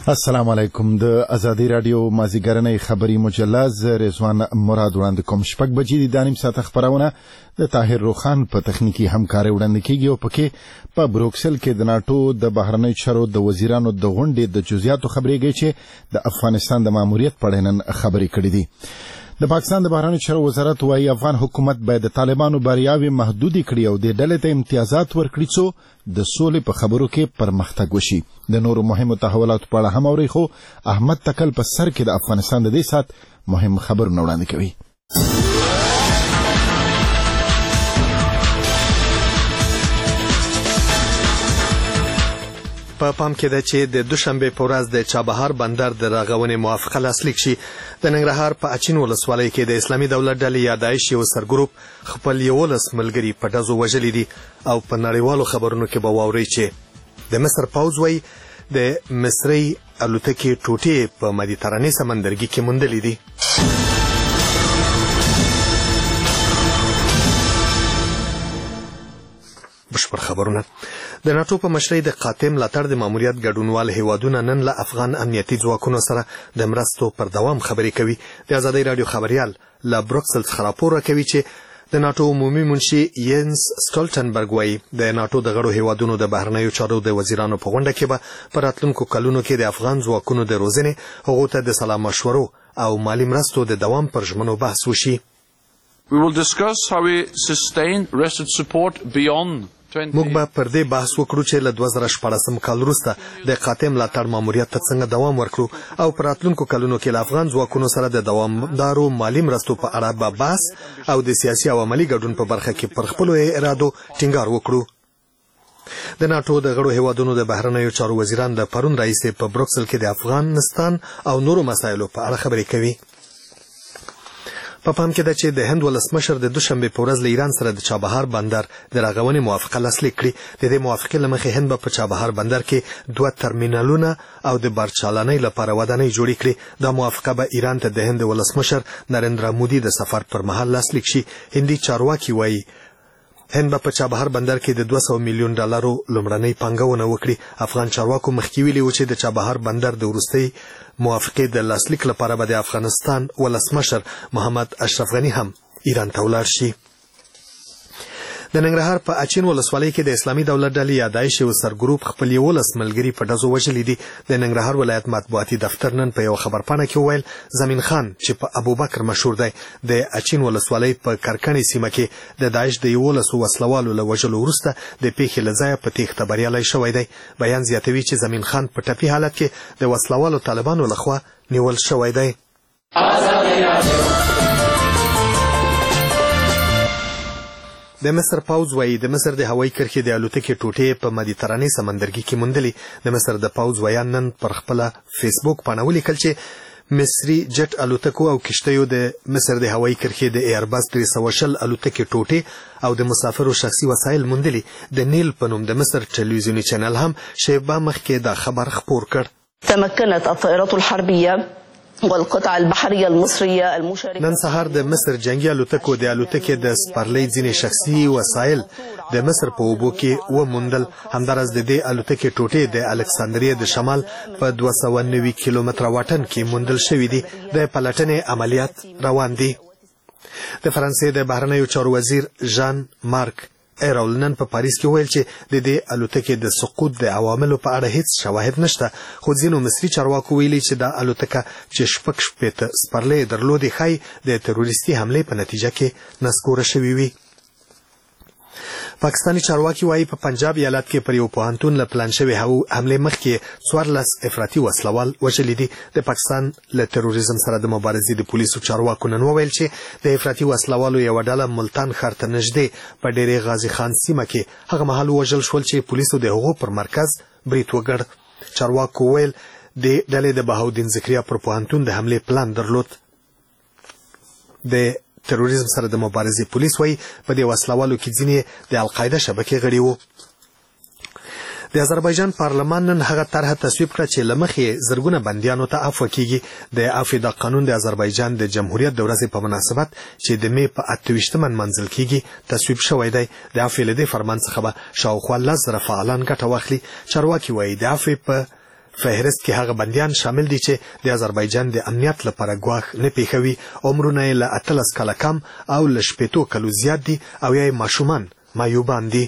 السلام علیکم. د ازادي رادیو مازیګرنۍ خبری مجله ز رضوان مراد وړاندې کوم. شپږ بجې د دانیم ساعت خبرونه د طاهر روخان په تخنیکی همکاري وړاندې کیږي او پکې په بروکسل کې د ناتو د بهرنی چارو د وزیرانو د غونډې د جزئیاتو خبرېږي چې د افغانستان د ماموریت په اړه نن خبرې کړې دي. د پاکستان د بهرنی چارو وزارت وايي افغان حکومت باید د طالبانو بریاوې محدودې کړي او د ډلې ته امتیازات ورکړي څو د سولې په خبرو کې پرمختګ وشي. د نورو مهمو تحولاتو په اړه هم اوري، خو احمد تکل په سر کې د افغانستان د دې سات مهم خبرونه وړاندې کوي. په پام کې ده چې د دوشنبه په ورځ د چابهار بندر د رغونې موافقه لاسلیک شي. د ننګرهار په اچین ولسوالۍ کې د اسلامي دولت ډلې یا داعش یو سرګروپ خپل 11 ملګري په ډزو وژلي دي او په نړیوالو خبرونو کې به واوري چې د مصر پوځ وايي د مصري الوتکې ټوټې په مدیترانې سمندرګي کې موندلې دي. بشپړ خبرونه. د ناتو په مشرۍ د قاطع ملاتړ د ماموریت ګډونوال هیوادونه نن له افغان امنیتي ځواکونو سره د مرستو پر دوام خبرې کوي. د ازادي رادیو خبريال له بروکسل څخه راپور راکوي چې د ناتو عمومي منشي ینس سټولټنبرګ وايي د ناتو د غړو هیوادونو د بهرنیو چارو د وزیرانو په غونډه کې به په راتلونکو کلونو کې د افغان ځواکونو د روزنې، هغو ته د سلا مشورو او مالي مرستو د دوام پر ژمنو بحث وشي. We will discuss how we sustain rested support beyond موږ به پر دې بحث وکړو چې له 2014 کال وروسته د قاطع ملاتړ ماموریت ته څنګه دوام ورکړو او پر راتلونکو کلونو کې له افغان ځواکونو سره د دوامدارو مالي مرستو په اړه به بحث او د سیاسي او عملي ګډون په برخه کې پر خپلو ارادو ټینګار وکړو. د ناتو د غړو هیوادونو د بهرنیو چارو وزیران د پرون راهیسې په بروکسل کې د افغانستان او نورو مسایلو په اړه خبرې کوي. په پام کې ده چې د هند ولسمشر د دوشنبه په ورځ له ایران سره د چابهار بندر د رغونې موافقه لاسلیک کړې. د دې موافقې له مخې هند به په چابهار بندر کې 2 ترمینالونه او د بارچالانۍ لپاره ودانۍ جوړې کړي. دا موافقه به ایران ته د هند ولسمشر نریندرا مودي د سفر پر مهال لاسلیک شي. هندي چارواکي وایي هند به په چابهار بندر کې د 200 میلیون ډالرو لومړنۍ پانګونه وکړي. افغان چارواکو مخکې ویلي و چې د چابهار بندر د وروستۍ موافقې د لاسلیک لپاره به د افغانستان ولسمشر محمد اشرف غني هم ایران ته ولاړ شي. د ننګرهار په اچین ولسوالۍ کې د اسلامي دولت ډلې یا داعش یو سرګروپ خپل 11 ملګري په ډزو وژلي دي. د ننګرهار ولایت مطبوعاتي دفتر نن په یو خبرپاڼه کې وویل زمین خان چې په ابوبکر مشهور دی د اچین ولسوالۍ په کرکنې سیمه کې د داعش د 11 وسلوالو له وژلو وروسته د پیښې له ځایه په تېښته بریالی شوی دی. بیان زیاتوي چې زمین خان په ټپي حالت کې د وسلوالو طالبانو لخوا نیول شوی دی. د مصر پوځ وايي د مصر د هوایي کرښې د الوتکې ټوټې په مدیترانې سمندرګي کې موندلې. د مصر د پوځ ویان نن پر خپله فیسبوک پاڼه ولیکل چې مصري جټ الوتکو او کشتیو د مصر د هوایي کرښې د ایرباس 320 الوتکې ټوټې او د مسافرو شخصي وسایل موندلي. د نیل په نوم د مصر ټلویزیوني چینل هم شیبه مخکې دا خبر خپور کړ. تمكنت الطائرات الحربية والقطع البحرية المصرية المشاركة. نن سهار د مصر جنگي الوتکو د الوتکې د سپرلۍ ځینې شخصي وسایل د مصر په اوبو کې وموندل. همداراز د دې الوتکې ټوټې د الکساندریه د شمال په 290 کیلومتره واټن کې موندل شوې دي. د پلټنې عملیات روان دي. د فرانسې د بهرنیو چارو وزیر ژان مارک ایرول نن په پاریس کې ویل چې د دې الوتکې د سقوط د عواملو په اړه هیڅ شواهد نشته، خو ځینو مصري چارواکو ویلي چې دا الوتکه چې 6 سپرلۍ درلودې ښایي د تروریستي حملې په نتیجه کې نسکوره شوې وي. پاکستانی چارواکي وايي په پنجاب ایالت کې پر یو پوهنتون له پلان شوې حملې مخکې 14 افراطي وسلوال وژلي دي. د پاکستان له تروریزم سره د مبارزې د پولیسو چارواکو نن وویل چې د افراطي وسلوالو یوه ډله ملتان ښار ته نږدې په ډېرې غازي خان سیمه کې هغه مهال ووژل شول چې پولیسو د هغو پر مرکز برید وکړ. چارواکو وویل د ډلې د بهاودین ذکریا پر پوهنتون د حملې پلان درلود. د تروریزم سره د مبارزې پولیس وايي په دې وسلوالو کې ځینې د القاعده شبکې غړي وو. د آذربایجان پارلمان نن هغه طرحه تصویب کړه چې له مخې زرګونه بندیانو ته عفو کیږي. د عفو د قانون د آذربایجان د جمهوریت د ورځې په مناسبت چې د می په 28 منځل کیږي تصویب شوی دی. د عفو له دې فرمان څخه به شاوخوا 10,000 فعالان ګټه واخلي. چارواکي وايي د عفو په فهرست کې هغه بنديان شامل دي چې د آذربایجان د امنیت لپاره ګواښ نه پیښوي، عمرونه یې له 18 کاله کم او له 80 کالو زیات دي او یا ماشومان معیوبان دي.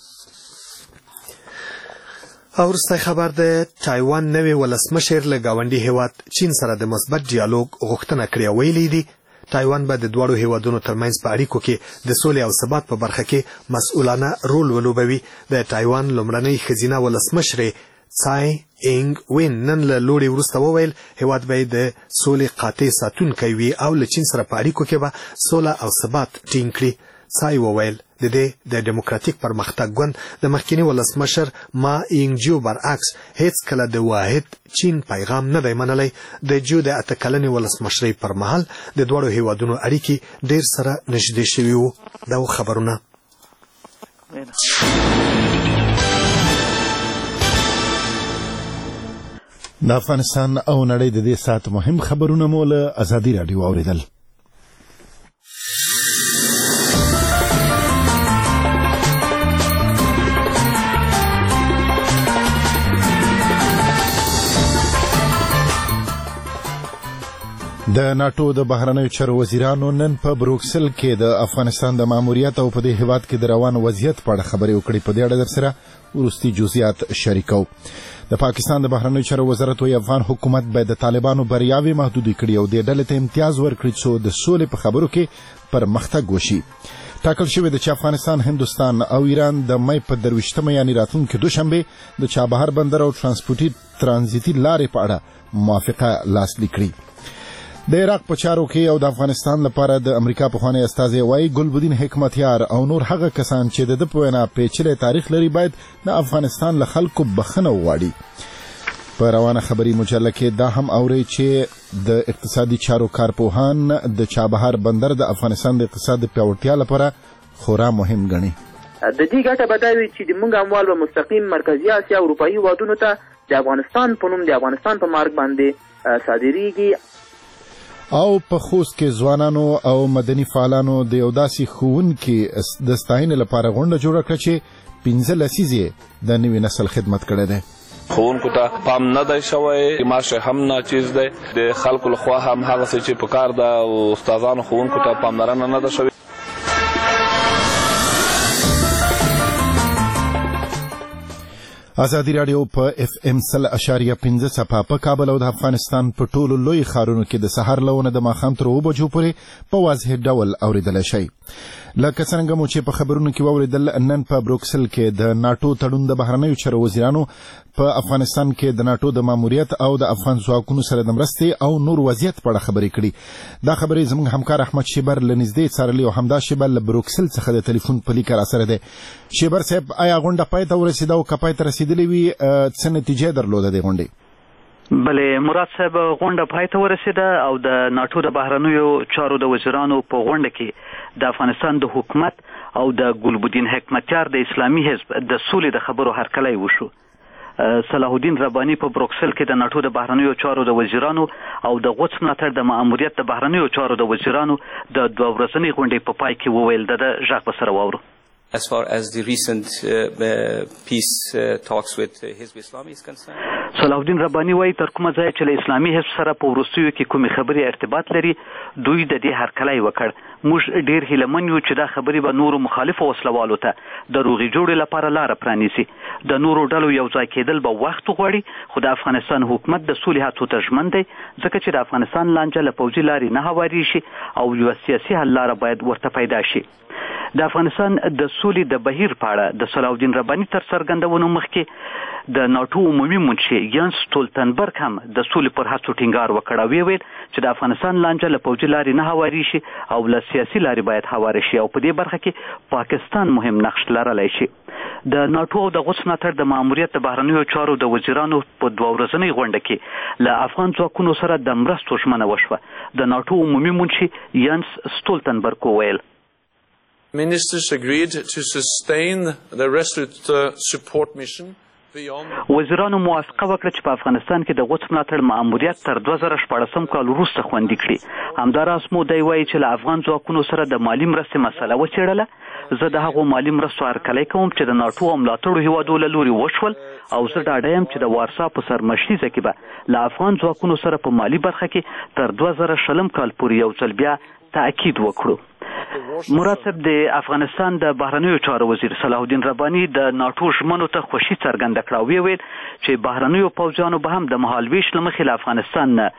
او وروستی خبر د تایوان نوی ولسمشر له ګاونډي هیواد چین سره د مثبت ډیالوګ غوښتنه کړې ویلي دي تایوان به د دوړو هیوادونو ترمنځ په اړیکو کې د سولې او ثبات په برخه کې مسؤلانه رول ولوبوي. د تایوان لومړنۍ ښځینه ولسمشر څای اینګ وین نن له لوړې وروسته وویل هیواد به د سولې قاطع ساتونکی وي او له چین سره په اړیکو کې به سوله او ثبات ټینګ کړي. څای وویل د ډیموکراتیک پرمختګ ګوند د مخکینی ولسمشر ما اینګجیو برعکس هیڅ کله د واحد چین پیغام نه دی منلی. د جو د 8 کلنې ولسمشرۍ پر مهال د دوړو هیوادونو اړیکې ډیر سره نږدې شوي وو. دا خبرونه د افغانستان او نړۍ د دې ساعت مهم خبرونه مو له ازادي راډیو اوریدل. د ناتو د بهرنیو چارو وزیرانو نن په بروکسل کې د افغانستان د ماموریت او په دې هیواد کې د روان وضعیت په اړه خبرې وکړې. په دې اړه درسره وروستي جزئیات شریکو. د پاکستان د بهرنیو چارو وزارت وايي افغان حکومت باید د طالبانو بریاوې محدودې کړي او د ډلې ته امتیاز ورکړي څو د سولې په خبرو کې پرمختګ وشي. ټاکل شوی د چې افغانستان، هندوستان او ایران د مې په 23 یعنی راتلونکي دوشنبه د چابهار بندر او ترانزیتي لارې په اړه موافقه لاسلیک کړي. د عراق په چارو کې او د افغانستان لپاره د امریکا پخوانی استازی وايي ګلبدین حکمتیار او نور هغه کسان چې د په وینا پیچلي تاریخ لري باید د افغانستان له خلکو بخښنه وغواړي. په روانه خبري مجله کې دا هم اوري چې د اقتصادي چارو کارپوهان د چابهار بندر د افغانستان د اقتصاد پیاوړتیا لپاره خورا مهم ګڼي. د دې ګټه بداوي چې د موږ اموال به مستقیم مرکزی اسیا او اروپאי وادونو ته د افغانستان په نوم د افغانستان په مارګ باندې صادریږي. او په خوست کې ځوانانو او مدني فعالانو د یو داسې ښوونکي د ستاینې لپاره غونډه جوړه کړه چې 15 لسیزې د نوي نسل خدمت کړی دی. ښوونکو ته پام نه دی شوی، معاش هم ناچیز دی، د خلکو لخوا هم هغه څه چې په کار ده او استادانو ښوونکو ته پاملرنه نه ده شوې. ازادي راډیو په FM 100.5 صفحه په کابل او د افغانستان په ټولو لوی ښارونو کې د سحر لونه د ماښام تر 2 بجو پورې په واضح ډول اوریدل شي. لکه څنګه مو چې په خبرونو کې واوریدل نن په بروکسل کې د ناتو تړون د بهرنیو چارو وزیرانو په افغانستان کې د ناتو د ماموریت او د افغان ځواکونو سره د مرستې او نور وضعیت په اړه خبرې کړي. دا خبرې زموږ همکار احمد شیبر له نږدې څارلې او همدا شیبر له بروکسل څخه د ټلیفون په لیک راسره دی. شیبر صاحب، آیا غونډه پای ته ورسېده او که پای ته رسېدلې وي څه نتیجه درلوده دې غونډې؟ بله مراد صاحب، غونډه پای ته ورسېده او د ناتو د بهرنیو چارو د وزیرانو په غونډه کې د افغانستان د حکومت او د ګلبدین حکمتیار د اسلامي حزب د سولې د خبرو هرکلی وشو. صلاح الدین رباني په بروکسل کې د ناتو د بهرنیو چارو د وزیرانو او د غوڅ ملاتړ د ماموریت د بهرنیو چارو د وزیرانو د 2 ورځنۍ غونډې په پای کې وویل. د غږ په سره واورو. As far as the recent peace talks with Hizb Islami is concerned, صلاح الدین رباني وايي تر کومه ځای چې له اسلامي حزب سره په وروستیو کې کومې خبرې ارتباط لري دوی د دې هرکلی وکړ. موږ ډېر هیلهمن یو چې دا خبرې به نورو مخالفو وسلوالو ته د روغې جوړې لپاره لاره پرانیسي. د نورو ډلو یو ځای کېدل به وخت غواړي، خو د افغانستان حکومت د سولې هڅو ته ژمن دی ځکه چې د افغانستان لانجه له پوځي لارې نه هواري شي او یوه سیاسي حل لاره باید ورته پیدا شي. د افغانستان د سولې د بهیر په اړه د صلاح الدین رباني تر څرګندونو مخکې د ناتو عمومي منشي یانس ستولتنبرګ هم د سولې پر هڅو ټینګار وکړ او ویل چې د افغانستان لانجه له پوځي لارې نه هواري شي او له سیاسي لارې باید هواره شي او په دې برخه کې پاکستان مهم نقش لرلی شي. د ناتو او د غوڅ ملاتړ د ماموریت د بهرنیو چارو د وزیرانو په 2 ورځنۍ غونډه کې له افغان ځواکونو سره د مرستو ژمنه وشوه. د ناتو عمومي منشي یانس ستولتنبرګ وویل Ministers agreed to sustain the resolute support mission وزیرانو موافقه وکړه چې په افغانستان کې د غوڅ ملاتړ مأموریت تر 2014 کال وروسته خوندي کړي. همداراز مو دی وایي چې له افغان ځواکونو سره د مالي مرستې مسله وڅېړله. زه د هغو مالي مرستو هرکلی کوم چې د ناټو او ملاتړو هیوادو له لوري وشول او زه ډاډه یم چې د وارسا په سرمشریزه کې به له افغان ځواکونو سره په مالي برخه کې تر 2020 کال پورې یو ځل بیا تأکید وکړو. مراد صاحب د افغانستان د بهرنیو چارو وزیر صلاح الدین رباني د ناټو ژمنو ته خوښي څرګنده کړه او ویل چې بهرنیو پوځیانو به هم د مهالویش له مخې له افغانستان نه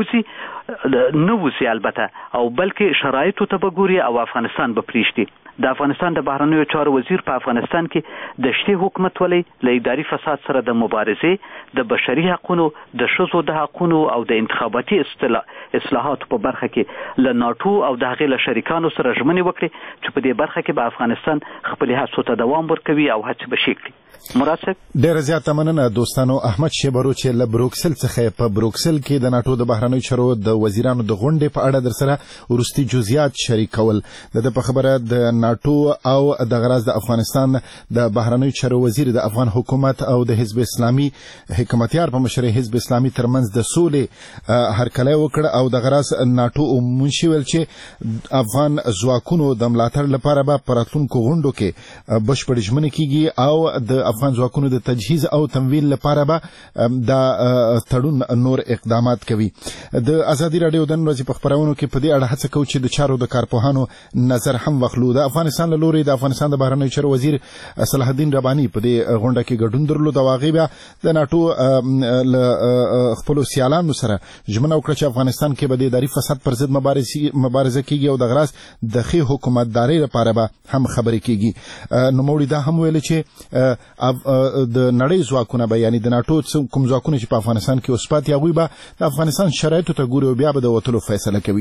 وځي البته او بلکې شرایطو ته به ګوري او افغانستان به پرېږدي. د افغانستان د بهرنیو چارو وزیر په افغانستان کې د شتي حکومتولۍ له اداري فساد سره د مبارزې د بشري حقونو د ښځو د حقونو او د انتخاباتي اصلاحاتو په برخه کې له ناټو او د هغې له شریکانو سره ژمنې وکړي چې په دې برخه کې به افغانستان خپلې هڅو ته دوام ورکوي او هڅې به شي کړي. مراد صاحب ډېره زیاته مننه دوستانو. احمد شیبرو چې له بروکسل څخه په بروکسل کې د ناټو د بهرنیو چارو د وزیرانو د غونډې په اړه درسره وروستي جزئیات شریکول. د په خبره د ناټو او د غراز د افغانستان د بهرنیو چارو وزیر د افغان حکومت او د حزب اسلامي حکمتیار په مشرۍ حزب اسلامي ترمنځ د سولې هرکلی وکړ او د غراز ناټو منشي ویل چې افغان ځواکونو د ملاتړ لپاره به په راتلونکو غونډو کې بشپړ ژمنې کیږي او د افغان ځواکونو د تجهیز او تمویل لپاره به د تړون نور اقدامات کوي. د ازادي راډیو د نن ورځې په خپرونو کې په دې اړه هڅه کوو چې د چارو د کارپوهانو نظر هم واخلو. د افغانستان له لوري د افغانستان د بهرنیو چارو وزیر صلاح الدین رباني په دې غونډه کې ګډون درلود او هغې بیا د ناټو له خپلو سیالانو سره ژمنه وکړه چې افغانستان کې به د اداري فساد پر ضد مبارزه کیږي او د غراس د ښې حکومتدارۍ لپاره به هم خبرې کیږي. نوموړي دا هم ویلي چې د نړۍ ځواکونه به یعنی د ناټو کوم ځواکونه چې په افغانستان کې اوس پاتې هغوی به د افغانستان شرایطو ته ګوري او بیا به د وتلو فیصله کوي.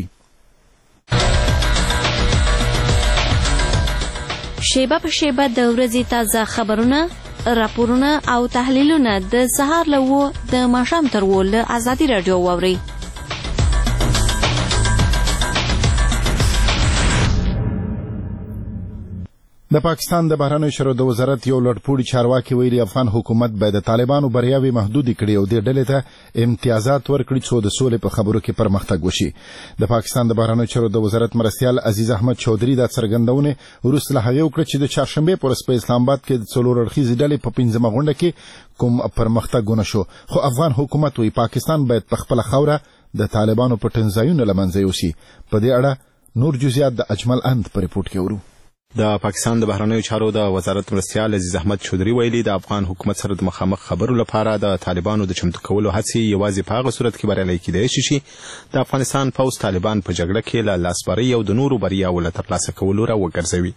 شیبه په شیبه د ورځې تازه خبرونه، راپورونه او تحلیلونه د سهار له 9 د ماښام تر 10 له ازادي راډیو واورئ. د پاکستان د بهرنیو چارو د وزارت یو لوړپوړي چارواکي ویلي افغان حکومت باید د طالبانو بریاوې محدودې کړي او دې ډلې ته امتیازات ورکړي څو د سولې په خبرو کې پرمختګ وشي. د پاکستان د بهرنیو چارو د وزارت مرستیال عزیز احمد چودھری دا څرګندونه وروسته له هغې وکړه چې د چهارشنبې په ورځ په اسلام آباد کې د څلور اړخیزې ډلې په 15مه غونډه کې کوم پرمختګ ونه شو. خو افغان حکومت وایي پاکستان باید په خپله خاوره د طالبانو په ټنځایونو له منځه یوسي. په دې اړه نور جزئیات د اجمل اند په ریپورټ کې ورو. د پاکستان د بهرنیو چارو د وزارت مرستیال عزیز احمد چودھری ویلي د افغان حکومت سره د مخامخ خبرو لپاره د طالبانو د چمتو کولو هڅې یوازې په هغه صورت کې بریالۍ کیدای شي د افغانستان پوځ طالبان په جګړه کې له لاسبرۍ او د نورو بریاوو له ترلاسه کولو راوګرځوي.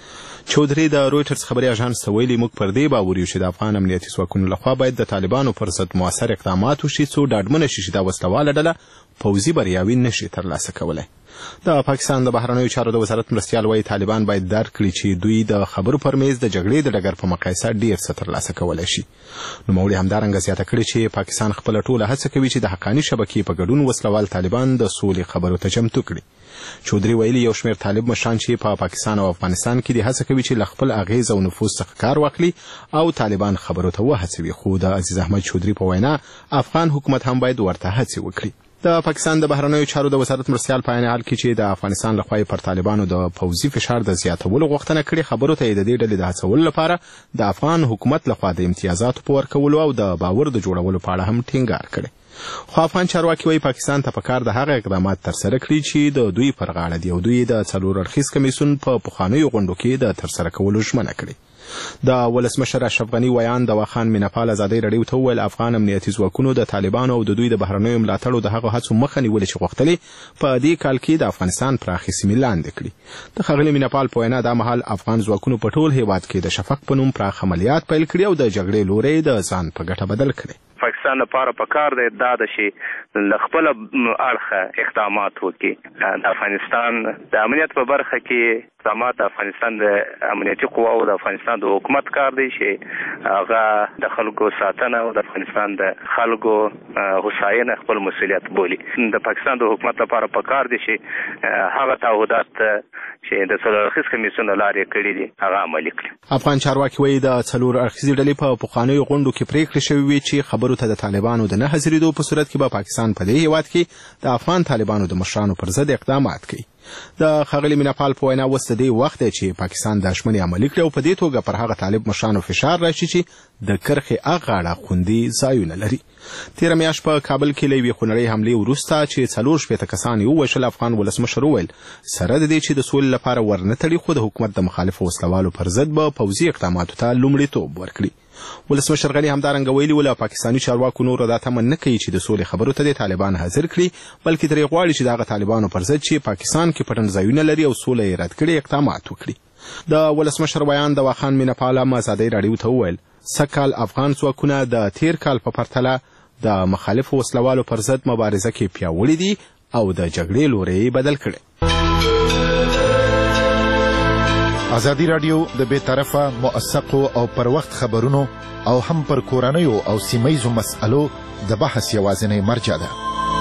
چودھری د رویټرز خبري اژانس ته ویلي موږ پر دې باور یو چې د افغان امنیتي ځواکونو لخوا باید د طالبانو پر ضد مؤثر اقدامات وشي څو ډاډمنه شي چې دا وسلواله ډله پوځي بریاوې نشي ترلاسه کولی. د پاکستان د بهرنیو چارو د وزارت مرستیال وایي طالبان باید درک کړي چې دوی د خبرو پر میز د جګړې د ډګر په مقایسه ډیر څه ترلاسه کولی شي. نوموړي همدارنګه زیاته کړې چې پاکستان خپله ټوله هڅه کوي چې د حقاني شبکې په ګډون وسلوال طالبان د سولې خبرو ته چمتو کړي. چودھری ویلي یو شمېر طالب مشران چې په پاکستان او افغانستان کې د هڅه کوي چې له خپل اغیز او نفوذ څخه کار واخلي او طالبان خبرو ته وهڅوي. خو د عزیز احمد چودھری په وینا افغان حکومت هم باید ورته هڅې وکړي. د پاکستان د بهرنیو چارو د وزارت مرستیال په عین حال کې چې د افغانستان لخوا پر طالبانو د پوځي فشار د زیاتولو غوښتنه کړې خبرو ته د دې ډلې د هڅولو لپاره د افغان حکومت لخوا د امتیازاتو په ورکولو او د باور د جوړولو په اړه هم ټینګار کړی. خو افغان چارواکي وایي پاکستان ته پکار د هغه اقدامات ترسره کړي چې د دوی پر غاړه دي او دوی د څلور اړخیز کمیسیون په پخوانیو غونډو کې د ترسره کولو ژمنه کړې. د ولسمشر اشرف غني ویان د واخان میناپال ازادي راډیو ته وویل افغان امنیتي ځواکونو د طالبانو او د دوی د بهرنیو ملاتړو د هغو هڅو مخه نیولې چې غوښتلې په دې کال کې د افغانستان پراخې سیمې لاندې کړي. د ښاغلي میناپال په وینا دا مهال افغان ځواکونو په ټول هیواد کې د شفق په نوم پراخ عملیات پیل کړي او د جګړې لوری د ځان په ګټه بدل کړي. پاکستان لپاره پکار دی دا د شي له خپل اړخه اقدامات وکړي. د افغانستان د امنیت په برخه کې اقدامات د افغانستان د امنیتي قواو د افغانستان د حکومت کار دی چې هغه د خلکو ساتنه او د افغانستان د خلکو هوساینه خپل مسؤلیت بولي. د پاکستان د حکومت لپاره پکار دی چې هغه تعهدات چې د څلور اړخیز کمیسیون لارې کړي دي هغه عملي کړي. افغان چارواکي وایي د څلور اړخیزې ډلې په پخوانیو غونډو کې پریکړې شوې وي چې خبرو ته د طالبانو د نه حاضرېدو په صورت کې به پاکستان په دې هیواد کې د افغان طالبانو د مشرانو پر ضد اقدامات کوي. د ښاغلي میناپال په وینا اوس د دې وخت دی چې پاکستان د ژمنې عملي کړي او په دې توګه پر هغه طالب مشرانو فشار راشي چې د کرښې هغه خوندي ځایونه لري. تېره میاشت په کابل کې له یوې خونړۍ حملې وروسته چې 4 کسان یې ووژل، افغان ولسمشر وویل سره د دې چې د سولې لپاره ورنه تړي خو د حکومت د مخالفو وسلوالو پر ضد به پوځي اقداماتو ته لومړیتوب ورکړي. ولسمشر غني همدارنګه ویلي ول پاکستاني چارواکو نور دا تمه نه کوي چې د سولې خبرو ته د طالبان حاضر کړي، بلکې ترې غواړي چې دغه طالبانو پر ضد چې پاکستان کې پټن ځایونه لري او سوله یې رد کړي اقدامات وکړي. د ولسمشر بیان د واخان میناپال آزادۍ راډیو ته وویل سږکال افغان ځواکونه د تیر کال په پرتله د مخالفو وسلوالو پر ضد مبارزه کې پیاوړي دي او د جګړې لوری بدل کړي. ازادي راډیو د بې طرفه موثقو او پر وخت خبرونو او هم پر کورنیو او سیمایزو مسألو د بحث یوازینی مرجع ده.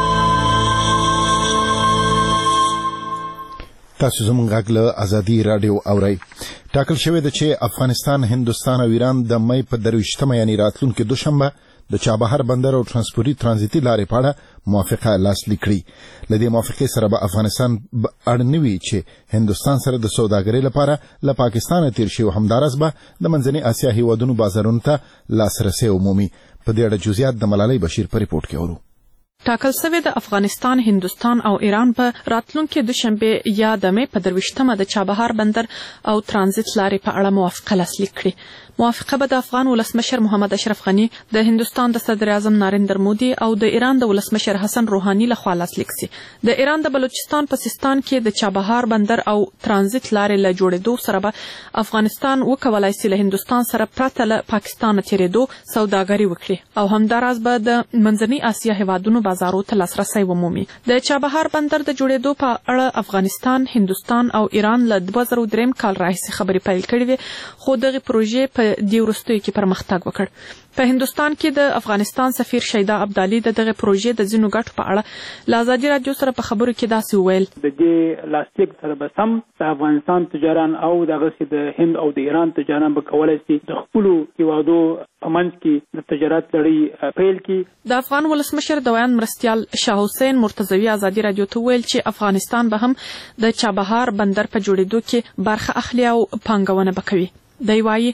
تاسو زموږ غږ له ازادي راډیو اورئ. ټاکل شوې ده چې افغانستان، هندوستان او ایران د مې په 23 یعنی راتلونکي دوشنبه د چابهار بندر او ترانزیتي لارې په اړه موافقه لاسلیک کړي. له دې موافقې سره به افغانستان اړ نه وي چې هندوستان سره د سوداګرۍ لپاره له پاکستانه تیر شي او همداراز به د منځنۍ اسیا هیوادونو بازارونو ته لاسرسی ومومي. په دې اړه جزئیات د ملالۍ بشیر په ریپورت کې اورو. ټاکل شوی د افغانستان، هندوستان او ایران په راتلونکي دوشنبه یا د مې په 23 د چابهار بندر او ترانزیت لارې په اړه موافقه لاسلیک کړي. موافقه به د افغان ولسمشر محمد اشرف غني، د هندوستان د صدر اعظم نریندر مودي او د ایران د ولسمشر حسن روحاني لخوا لاسلیک شي. د ایران د بلوچستان په سیستان کې د چابهار بندر او ترانزیت لارې له جوړېدو سره به افغانستان وکولای شي له هندوستان سره پرته له پاکستان تیرېدو سوداګري وکړي او همداراز به د منځنۍ اسیا هیوادونو بازارو ته لاسرسی ومومي. د چابهار بندر د جوړېدو په اړه افغانستان، هندوستان او ایران له 2003 کال راهیسې خبرې پیل کړې وې، خو دغه پروژې په دې وروستیو کې پرمختګ وکړ. په هندوستان کې د افغانستان سفیر شیدا ابدالي د دغه پروژې د ځینو ګټو په اړه له ازادي راډیو سره په خبرو کې داسې وویل. د دې لاسلیک سره به سم د افغانستان تجاران او دغه د هند او د ایران تجاران به کولای شي د خپلو هیوادو په منځ کې د تجارت لړۍ پیل کړي. د افغان ولسمشر د ویان مرستیال شاه حسین مرتضوي ازادي راډیو ته ویل چې افغانستان به هم د چابهار بندر په جوړېدو کې برخه اخلي او پانګونه به کوي. دی وایي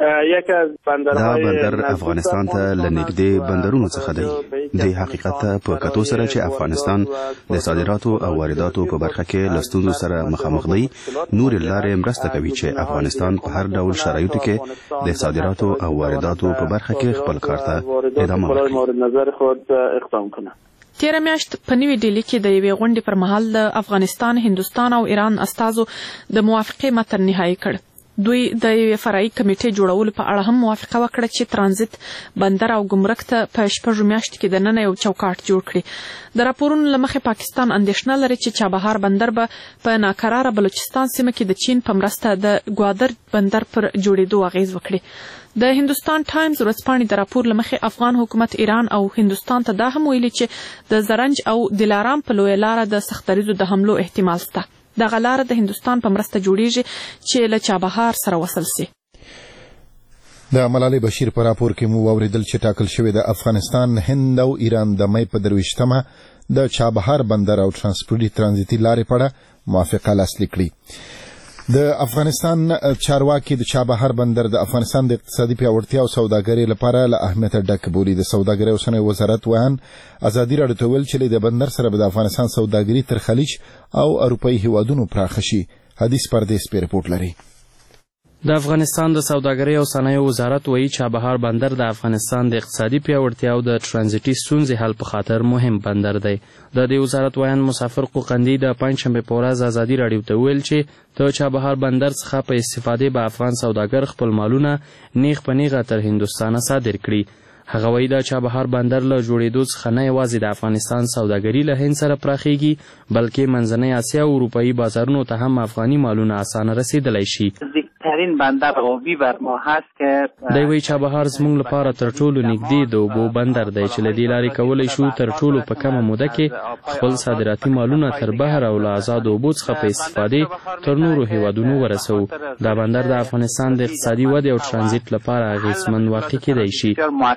دا بندر افغانستان ته له نږدې بندرونو څخه دی. د حقیقت په کتو سره چې افغانستان د صادراتو او وارداتو په برخه کې له ستونزو سره مخامخ دی، نور لارې مرسته کوي چې افغانستان په هر ډول شرایطو کې د صادراتو او وارداتو په برخه کې خپل کار ته ادامه ورکړي. تیره میاشت په نوې ډیلي کې د یوې غونډې پر مهال د افغانستان، هندوستان او ایران استازو د موافقې متن نهایی کړ. دوی د یوې فرعي کمیټې جوړولو په اړه هم موافقه وکړه چې ترانزیت بندر او ګمرک ته په 6 میاشتو کې دننه یو چوکاټ جوړ کړي. د راپورونو له مخې پاکستان اندېښنه لري چې چابهار بندر به په ناکراره بلوچستان سیمه کې د چین په مرسته د ګوادر بندر پر جوړېدو اغیز وکړي. د هندوستان ټایمز ورځپاڼې د راپور له مخې افغان حکومت ایران او هندوستان ته دا هم ویلي چې د زرنج او دلارام په لویه لاره د سختدریزو د حملو احتمال شته. دغه لاره د هندوستان په مرسته جوړیږي چې له چابهار سره وصل شي. د ملالۍ بشیر په راپور کې مو واوریدل چې ټاکل شوی د افغانستان، هند او ایران د مې په 23 د چابهار بندر او ترانزیتي لارې په اړه موافقه لاسلیک کړي. د افغانستان چارواکي د چابهار بندر د افغانستان د اقتصادي پیاوړتیا او سوداګرۍ لپاره له اهمیت ډک بولي. د سوداګرۍ او صنایعو وزارت ویان ازادي راډیو ته ویل چې د بندر سره به د افغانستان سوداګري تر خلیج او اروپایي هیوادونو پراخه شي. حدیث پردیس په ریپورت لري. د افغانستان د سوداګرۍ او صنایعو وزارت وایي چابهار بندر د افغانستان د اقتصادي پیاوړتیا او د ترانزیتي ستونزې حل په خاطر مهم بندر دی. د دې وزارت ویان مسافر قوقندي د پنجشنبې په ورځ ازادي راډیو ته ویل چې د چابهار بندر څخه په استفادې به افغان سوداګر خپل مالونه نیغ په نیغه تر هندوستانه صادر کړي. هغه وایي د چابهار بندر له جوړېدو څخه نه یوازې د افغانستان سوداګري له هند سره پراخیږي بلکې منځنۍ اسیا او اروپایي بازارونو ته هم افغاني مالونه اسانه رسیدلی شي. ترین بندر آبی بر ما هست که دی وایي چابهار زموږ لپاره تر ټولو نږدې د اوبو بندر دی چې له دې لارې کولی شو تر ټولو په کمه موده کې خپل صادراتي مالونه تر بهر او له آزادو اوبو څخه په استفادې تر نورو هیوادونو ورسوو. دا بندر د افغانستان د اقتصادي ودې او ترانزیت لپاره اغېزمن واقع کیدی شي.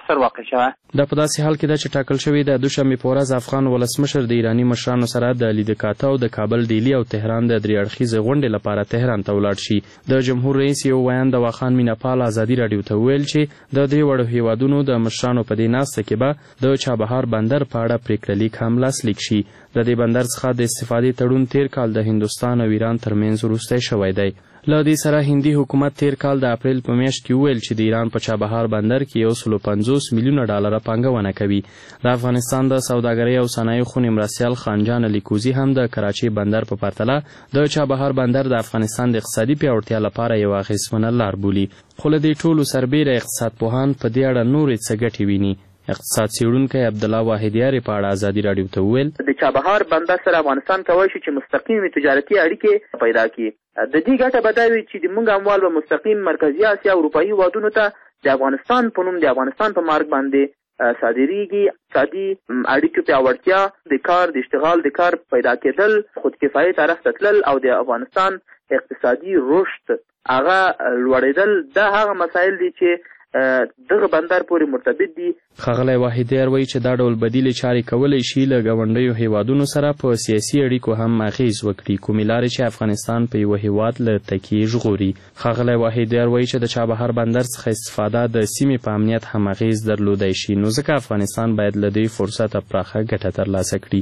دا په داسې حال کې ده چې ټاکل شوې ده دوشنبې په ورځ افغان ولسمشر د ایراني مشرانو سره د لیدکاته او د کابل ډیلي او تهران د درې اړخیزې غونډې لپاره تهران ته ولاړ شي. د جمهور رئیس یو ویان د واخان میناپال ازادي راډیو ته وویل چې د دې وړو هیوادونو د مشرانو په دې ناسته کې به د چابهار بندر په اړه پریکړه لیک هم لاسلیک شي. د دې بندر څخه د استفادې تړون تیر کال د هندوستان او ایران ترمنځ وروستی شوی دی. له دې سره هندي حکومت تیر کال د اپریل په میاشت کې وویل چې د ایران په چابهار بندر کې 150 میلیونه ډالره پانګونه کوي. د افغانستان د سوداګرۍ او صنایعو خونې مرستیال خانجان الیکوزي هم د کراچۍ بندر په پرتله د چابهار بندر د افغانستان د اقتصادي پیاوړتیا لپاره یوه اغېزمنه لار بولي. خو له دې ټولو سربیره اقتصاد پوهان په دې اړه نورې څه ګټې ویني. اقتصاد څېړونکی عبدالله واحدیاري په اړه ازادي راډیو ته وویل د چابهار بندر سره افغانستان کولی شي چې مستقیمې تجارتي اړیکې پیدا کړي. د دې ګټه به دا وي چې زموږ اموال به مستقیم مرکزي اسیا او اروپایي هېوادونو ته د افغانستان په نوم د افغانستان په مارک باندې صادریږي. اقتصادي اړیکو پیاوړتیا، د کار د اشتغال د کار پیدا کېدل، خودکفایي طرف ته تلل او د افغانستان اقتصادي رشد هغه لوړېدل دا هغه مسایل دي چې دغه بندر پورې مرتبط دي. ښاغلی واحدیار وایي چې دا ډول بدیلې چارې کولی شي له ګاونډیو هیوادونو سره په سیاسي اړیکو هم اغېز وکړي، کومې لارې چې افغانستان په یوه هیواد له تکیې ژغوري. ښاغلی واحدیار وایي چې د چابهار بندر څخه استفاده د سیمې په امنیت هم اغېز درلودی شي، نو ځکه افغانستان باید له دې فرصته پراخه ګټه ترلاسه کړي.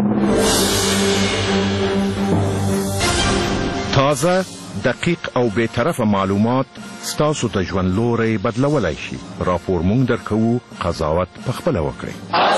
تازه، دقیق او بی‌طرفه معلومات ستاسو ته ژوند لوری بدلولی شي. راپور مونږ درکوو، قضاوت پخپله وکړئ.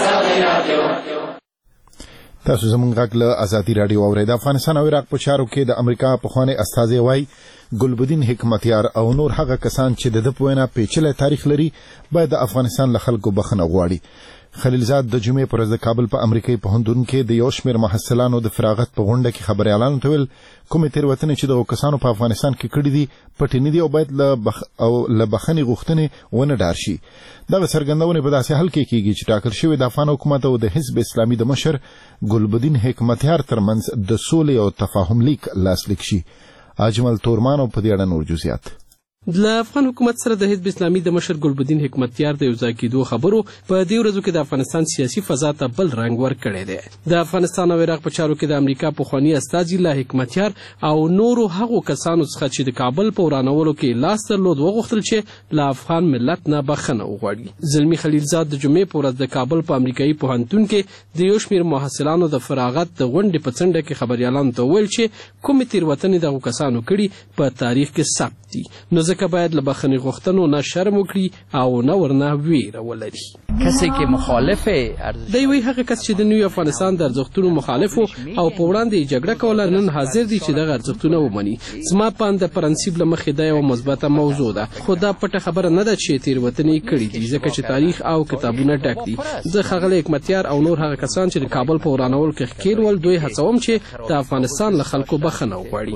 تاسو زموږ غږ له ازادي راډیو اورئ. د افغانستان او عراق په چارو کې د امریکا پخوانی استازی وایي ګلبدین حکمتیار او نور هغه کسان چې د ده په وینا پیچلی تاریخ لري باید د افغانستان له خلکو بخښنه وغواړي. خلیلزاد د جمعې پر ورځ د کابل په امریکایي پوهنتون کې د یو شمېر محصلانو د فراغت په غونډه کې خبریالانو ته ویل کومې تېروتنې چې دغو کسانو په افغانستان کې کړي دي پټې نه دي او باید له بخښنې غوښتنې ونه ډار شي. دغه څرګندونې په داسې حال کې کېږي چې ټاکل شوی د افغان حکومت او د حزب اسلامي د مشر ګلبدین حکمتیار ترمنځ د سولې او تفاهم لیک لاسلیک شي. اجمل تورمانو په دې اړه نور جزئیات. د افغان حکومت سره د حزب اسلامي د مشر ګلبدین حکمتیار د یوځای کېدو خبرو په دې ورځو کې د افغانستان سیاسي فضا ته بل رنګ ورکړی دی. د افغانستان او عراق په چارو کې د امریکا پخوانی استازي له حکمتیار او نورو هغو کسانو څخه چې د کابل په ورانولو کې لاس درلود وغوښتل چې له افغان ملت نه بخښنه وغواړي. زلمي خلیلزاد د جمعې په ورځ د کابل په امریکایي پوهنتون کې د یو شمېر محصلانو د فراغت د غونډې په څنډه کې خبریالانو ته وویل چې کومې تېروتنې دغو کسانو کړي په تاریخ کې ثبت دي، نو ځکه باید له بخښنې غوښتنو نه شرم وکړي او نه ورنه ویره ولري. کسی که مخالف دی وایي هغه کس چې د نوي افغانستان د ارزښتونو مخالف او په وړاندې یې جګړه کوله نن حاضر دي چې دغه ارزښتونه ومني. زما په اند د پرنسیپ له مخې دا یوه مثبته موضوع ده، خو دا پټه خبره نه ده چې تېروتنې کړي دي ځکه چې تاریخ او کتابونه ډک دي. زه ښاغلی حکمتیار او نور هغه کسان چې د کابل په ورانولو کې ښکېل ول دوی هڅوم چې د افغانستان له خلکو بخښنه وغواړي.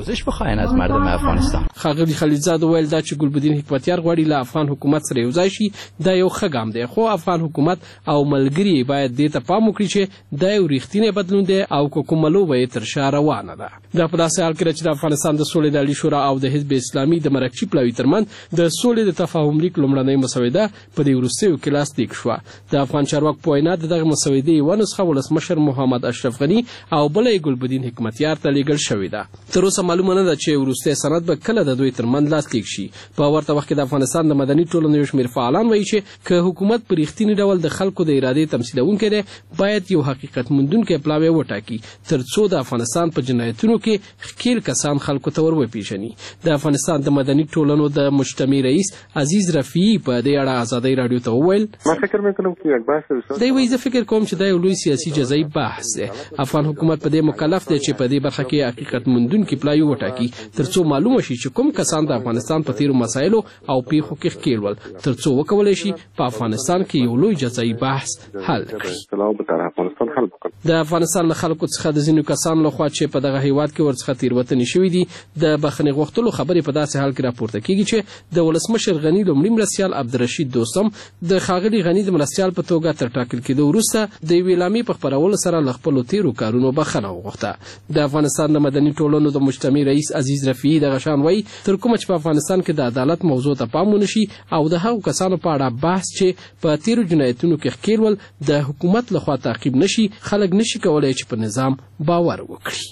ښاغلي خلیلزاد وویل دا چې ګلبدین حکمتیار غواړي له افغان حکومت سره یوځای شي دا یو ښه ګام دی، خو افغان حکومت او ملګري باید دې ته پام وکړي چې دا یو رښتینی بدلون دی او که کومه لوبه یې تر شا روانه ده. دا په داسې حال کې ده چې د افغانستان د سولې د عالي شورا او د حزب اسلامي د مرکچي پلاوي ترمنځ د سولې د تفاهم لیک لومړنۍ مسوده په دې وروستیو کې لاسلیک شوه. د افغان چارواکو په وینا د دغه مسودې یوه نسخه ولسمشر محمد اشرف غني او بله یې ګلبدین حکمتیار ته لیږل شوې ده. تر اوسه معلومه نه ده چې وروستی سند به کله د دوی ترمنځ لاسلیک شي. په ورته وخت کې د افغانستان د مدني ټولنو یو شمېر فعالان وایي چې که حکومت په رښتیني ډول د خلکو د ارادې تمثیلونکی دی باید یو حقیقت موندونکی پلاوی وټاکي تر څو د افغانستان په جنایتونو کې ښکېل کسان خلکو ته ور وپېژني. د افغانستان د مدني ټولنو د مجتمع رئیس عزیز رفیعي په دې اړه ازادۍ راډیو ته وویل دی وایي زه فکر کوم چې دا یو لوی سیاسي جزایي بحث دی. افغان حکومت په دې مکلف دی چې په دې برخه کې حقیقت موندونکی پلاوی وټاکي تر څو معلومه شي چې کوم کسان د افغانستان په تیرو مسایلو او پیښو کې ښکیل ول ترڅو وکولای شي په افغانستان کې یو لوی جزایي بحث حل کړي. د افغانستان له خلکو څخه د ځینو کسانو لخوا چې په دغه هیواد کې ورڅخه تیروتنې شوې دي د بخښنې غوښتلو خبرې په داسې حال کې راپورته کیږي چې د ولسمشر غني لومړي مرستیال عبدالرشید دوستم د ښاغلي غني د مرستیال په توګه تر ټاکل کېدو وروسته د یوې اعلامیې په خپرولو سره له خپلو تیرو کارونو بخښنه وغوښته. د افغانستان د مدني ټولنو د مجتمع رئیس عزیز رفیعي دغه شان وایي تر کومه چې په افغانستان کې د عدالت موضوع ته پام ونشي او د هغو کسانو په اړه بحث چې په تیرو جنایتونو کې ښکیل ول د حکومت لخوا تعقیب نشي، خلک نشي کولای چې په نظام باور وکړي.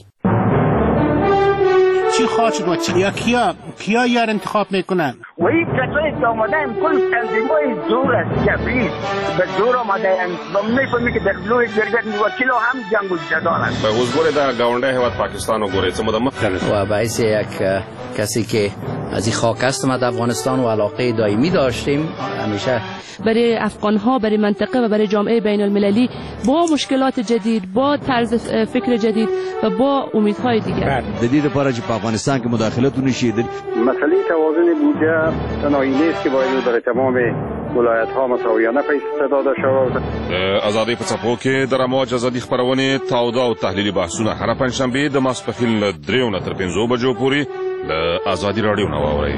چی خواهد شد و کیا یار انتخاب میکنن؟ و این کسایی که آمدن کل تنظیمای زور است، کفریست به زور آمدن و میفهمی که در بلوی جرگت وکیل هم جنگ و جدال است. به حضور در گاونده هیواد پاکستان و گوریت مدمه و باعث یک کسی که از این خاک است ما در افغانستان و علاقه دائمی داشتیم همیشه برای افغان‌ها، برای منطقه و برای جامعه بین المللی با مشکلات جدید، با طرز فکر جدید و با امیدهای دیگر. جدید لپاره چې په افغانستان کې مداخلت ونشي. مسئله توازن بودجه تنهایی نیست که باید در تمام ولایت‌ها مساویانه پیش داده شود. آزادی په څپو کې د رموج ازادي خپرونې تاوده او تحلیلي بحثونه هر پنځشنبه د ماسپښین له 3 نه تر 5 بجو پورې له آزادي رادیو نه واورئ.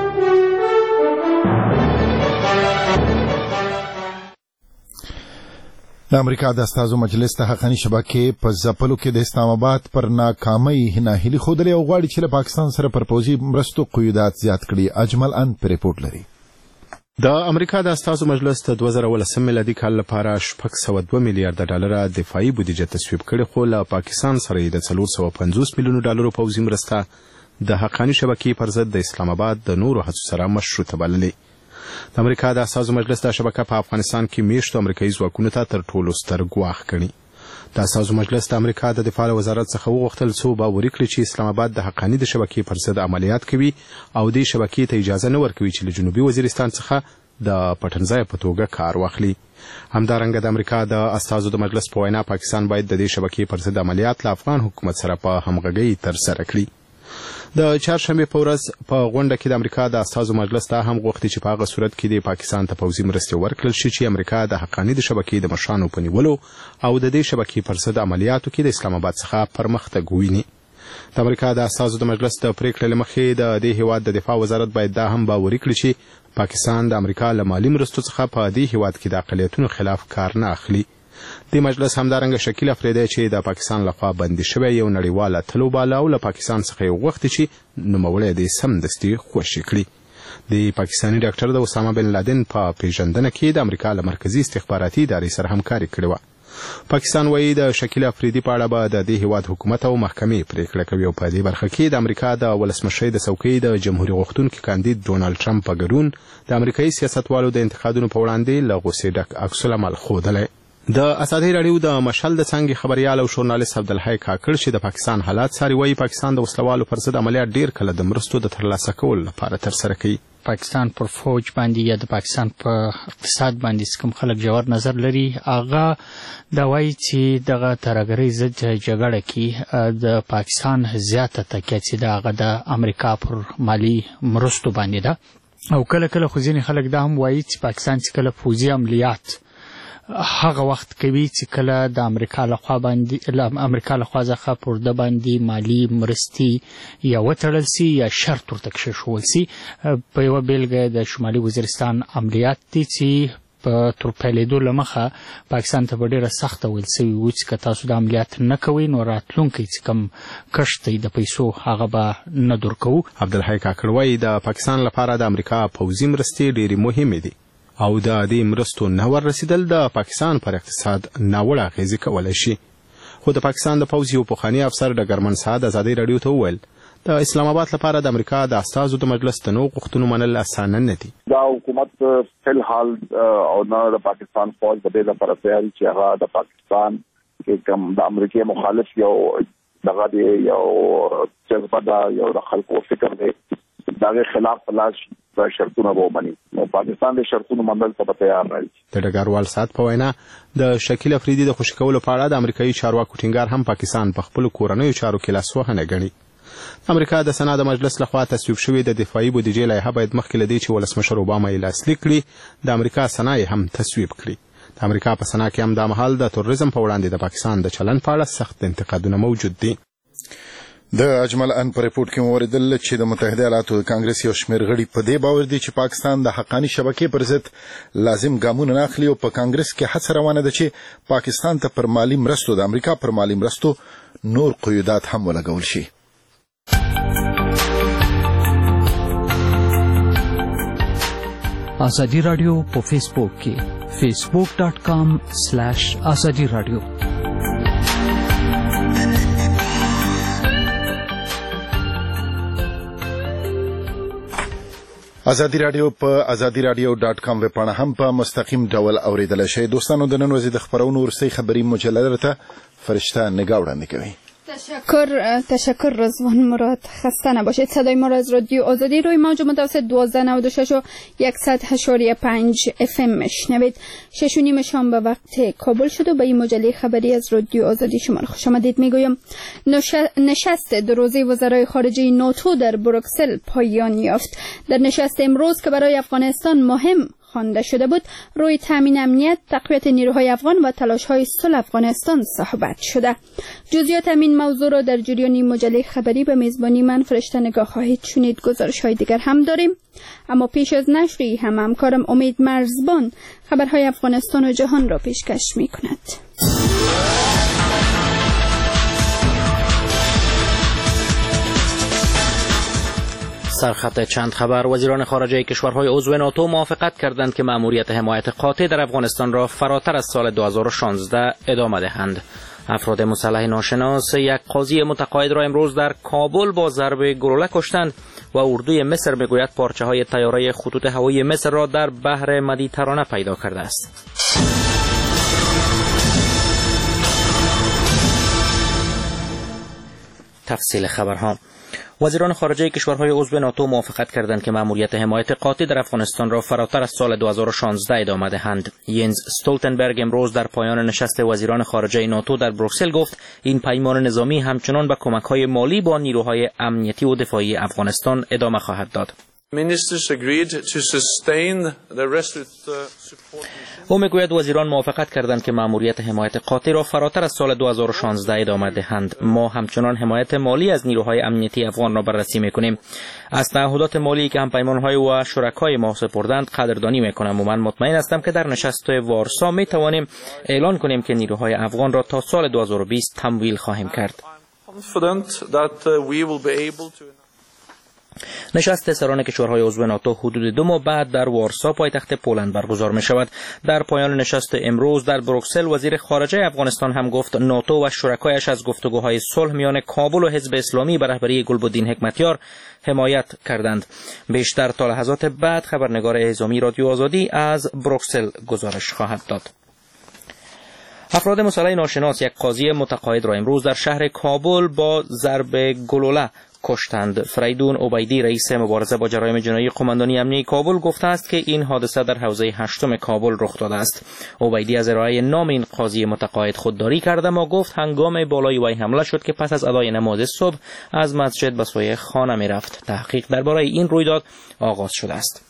د امریکا د استازو مجلس د حقاني شبکې په ځپلو کې د اسلام آباد پر ناکامۍ ناهیلي ښودلې او غواړي چې له پاکستان سره پر پوځي مرستو قیودات زیات کړي. اجمل ان په ریپورټ لري. د امریکا د استازو مجلس د 2018 میلادي کال لپاره 602 میلیارډ ډالر دفاعي بودیجه تصویب کړې، خو له پاکستان سره د 450 میلیونو ډالرو پوځي مرسته د حقاني شبکې پر ضد د اسلام آباد د نورو هڅو سره مشروطه بللې. د امریکا د استازو مجلس د شبکه په افغانستان کې میشتو امریکایي ځواکونو ته تر ټولو ستر ګواښ ګڼي. د استازو مجلس د امریکا د دفاع وزارت څخه وغوښتل څو باوري کړي چې اسلام آباد د حقاني د شبکې پر ضد عملیات کوي او د شبکې ته اجازه نه ورکوي چې له جنوبي وزیرستان څخه د پټنځای په توګه کار واخلي. همدارنګه د امریکا د استازو د مجلس په وینا پاکستان باید د دې شبکې پر ضد عملیات له افغان حکومت سره په همغږۍ ترسره کړي. د چهارشنبه په ورځ په غونډه کې د امریکا د استازو مجلس دا هم غوښتي چې په هغه صورت کې د پاکستان ته پوځي مرستې ورکړل شي چې امریکا د حقاني د شبکې د مشرانو په نیولو او د دې شبکې پر ضد عملیاتو کې د اسلام آباد څخه پرمختګ وویني. د امریکا د استازو د مجلس د پریکړې له مخې د دې هیواد د دفاع وزارت باید دا هم باوري کړي چې پاکستان د امریکا له مالي مرستو څخه په دې هیواد کې د اقلیتونو خلاف کار نه اخلي. د مجلس همدارنګه شکیل افریدی چې د پاکستان لخوا بندي شوی یو نړیوال اتلو بالا او له پاکستان څخه یو غوښتي چې نوموړی د سمدستي خوشي کړي. د پاکستاني ډاکټر د اسامه بن لادن په پیژندنه کې د امریکا له مرکزی استخباراتي ادارې سره همکاري کړې وه. پاکستان وایي د شکیل افریدي په اړه به د دې هیواد حکومت او محکمې پریکړه کوي او په دې برخه کې د امریکا د ولسمشر د څوکۍ د جمهوریت غوښتونکي کاندید ډونالد ټرمپ په ګډون د امریکایي سیاستوالو د انتقادونو په وړاندې له غوسې ډک عکس العمل ښودلی. د ازادي رادیو د مشال د څنګه خبريال او ژورنالیست عبدالحی کاکړ چې د پاکستان حالات څاري وایي پاکستان د وسلوالو پر ضد عملیات ډیر کله د مرستو د ترلاسه کولو لپاره ترسره کوي. پاکستان پر فوج باندې یا د پاکستان په اقتصاد باندې کوم خلک جوړ نظر لري هغه دا وایي چې دغه ترهګرۍ ضد جګړه کې د پاکستان زیاته تکیه چې دغه د امریکا پر مالی مرستو باندې ده او کله کله خو ځینې خلک دا هم وایي چې پاکستان چې کله فوجي عملیات هغه وخت کوي چې کله د امریکا لخوا څخه پر د باندې مالی مرستي یا وتړل سي یا شرط ورته کښېښول سي. په یوه بیلګه د شمالي وزیرستان عملیات دي چې په تر پیلېدو له مخه پاکستان ته په ډېره سخته ویل سوي وو چې که تاسو د عملیات نه کوئ نو راتلونکی چې کوم کښت دی د پیسو هغه به نه درکوو. عبدالحی کاکړ وایي د پاکستان لپاره د امریکا پوځي مرستې ډېرې مهمې دي او د دې مرستو نه ورسېدل د پاکستان پر اقتصاد ناوړه اغېزې کولی شي. خو د پاکستان د پوځ یو پخوانی افسر ډګرمن سعد ازادي رادیو ته وویل د اسلام آباد لپاره د امریکا د استازو د مجلس د نوو غوښتنو منل اسانه نه دي. دا حکومت فلحال او نه د پاکستان فوج په دې لپاره تیار چې هغه د پاکستان کې کوم د امریکای مخالف یو دغه دی یو جذبه دا یو د خلکو فکر دی دغه خلاف پلاش شرطونه ومني. نو پاکستان د شرطونو منل ته تیار نه دی. د ډګروال سات په وینا د شکیل افریدي د خوشی کولو په اړه د امریکایي چارواکو ټینګار هم پاکستان په خپل کورنیو چارو کې لاسوهنه ګڼي. امریکا د سنا د مجلس لخوا تصویب شوې د دفاعي بودیجې لایحه باید مخکې له دې چې ولسمشر اوباما یې لاسلیک کړي د امریکا سنا یې هم تصویب کړي. د امریکا په سنا کې هم د مهال د تروریزم په وړاندې د پاکستان د چلن په اړه سخت انتقادونه موجود دي. د اجمل ان پر رپورت کې موردل چې د متحده ایالاتو د کانګرس یو شمېر غړي په دې باور دي چې پاکستان د حقانی شبکې پر ضد لازم ګامونه نه اخلي او په کانګرس کې هڅه روانه ده چې پاکستان ته پر مالی مرستو د امریکا پر مالی مرستو نور قیودات هم ولګول شي. ازادي رادیو په فیسبوک کې facebook.com/azadi radio. ازادي رادیو په azadiradiow.com ویبپاڼه هم په مستقیم ډول اوریدل شي. دوستانو د نن ورځې د خبرونو ورستۍ خبري مجله ته فرشته نگاه وړاندې کوي. تشکر رضوان مراد. خسته نباشید. صدای ما را از رادیو آزادی روی موج متوسط 1296 و 100.5 FM میشنوید. 6:30 شام به وقت کابل شد و به این مجله خبری از رادیو آزادی شما خوش آمدید میگویم. نشست دو روزه وزرای خارجه ناتو در بروکسل پایان یافت. در نشست امروز که برای افغانستان مهم خوانده شده بود، روی تامین امنیت، تقویت نیروهای افغان و تلاش‌های صلح افغانستان صحبت شده. جزئیات این موضوع را در جریان مجله خبری به میزبانی من فرشته نگاه خواهید شنید. گزارش‌های دیگر هم داریم، اما پیش از نشری هم همکارم امید مرزبان خبرهای افغانستان و جهان را پیشکش می‌کند. سرخط چند خبر. وزیران خارجه کشورهای عضو ناتو موافقت کردند که مأموریت حمایت قاطع در افغانستان را فراتر از سال 2016 ادامه دهند. افراد مسلح ناشناس یک قاضی متقاعد را امروز در کابل با ضرب گلوله کشتند و اردوی مصر میگوید پارچه‌های طیاره خطوط هوایی مصر را در بحر مدیترانه پیدا کرده است. تفصیل خبرها. وزیران خارجه کشورهای عضو ناتو موافقت کردند که مأموریت حمایت قاطع در افغانستان را فراتر از سال 2016 ادامه دهند. ینز استولتنبرگ امروز در پایان نشست وزیران خارجه ناتو در بروکسل گفت این پیمان نظامی همچنان به کمک‌های مالی با نیروهای امنیتی و دفاعی افغانستان ادامه خواهد داد. او میگوید وزیران موافقت کردند که مأموریت حمایت قاطع را فراتر از سال 2016 ادامه دهند. ما همچنان حمایت مالی از نیروهای امنیتی افغان را بررسی میکنیم. از تعهدات مالی که همپیمانهای و شرکای ما سپردند قدردانی میکنم و من مطمئن هستم که در نشست وارسا میتوانیم اعلان کنیم که نیروهای افغان را تا سال 2020 تمویل خواهیم کرد. نشست سران کشورهای عضو ناتو حدود 2 ماه بعد در وارسا پایتخت پولند برگزار می شود. در پایان نشست امروز در بروکسل وزیر خارجه افغانستان هم گفت ناتو و شرکایش از گفتگوهای صلح میان کابل و حزب اسلامی به رهبری گلبدین حکمتیار حمایت کردند. بیشتر تا لحظات بعد خبرنگار اعزامی رادیو آزادی از بروکسل گزارش خواهد داد. افراد مسلح ناشناس یک قاضی متقاعد را امروز در شهر کابل با ضرب گلوله کشتند. فریدون عبیدی رئیس مبارزه با جرایم جنایی قماندانی امنیتی کابل گفته است که این حادثه در حوزه 8 کابل رخ داده است. عبیدی از ارائه نام این قاضی متقاعد خودداری کرد و گفت هنگام بالای وی حمله شد که پس از ادای نماز صبح از مسجد به سوی خانه می رفت. تحقیق درباره این رویداد آغاز شده است.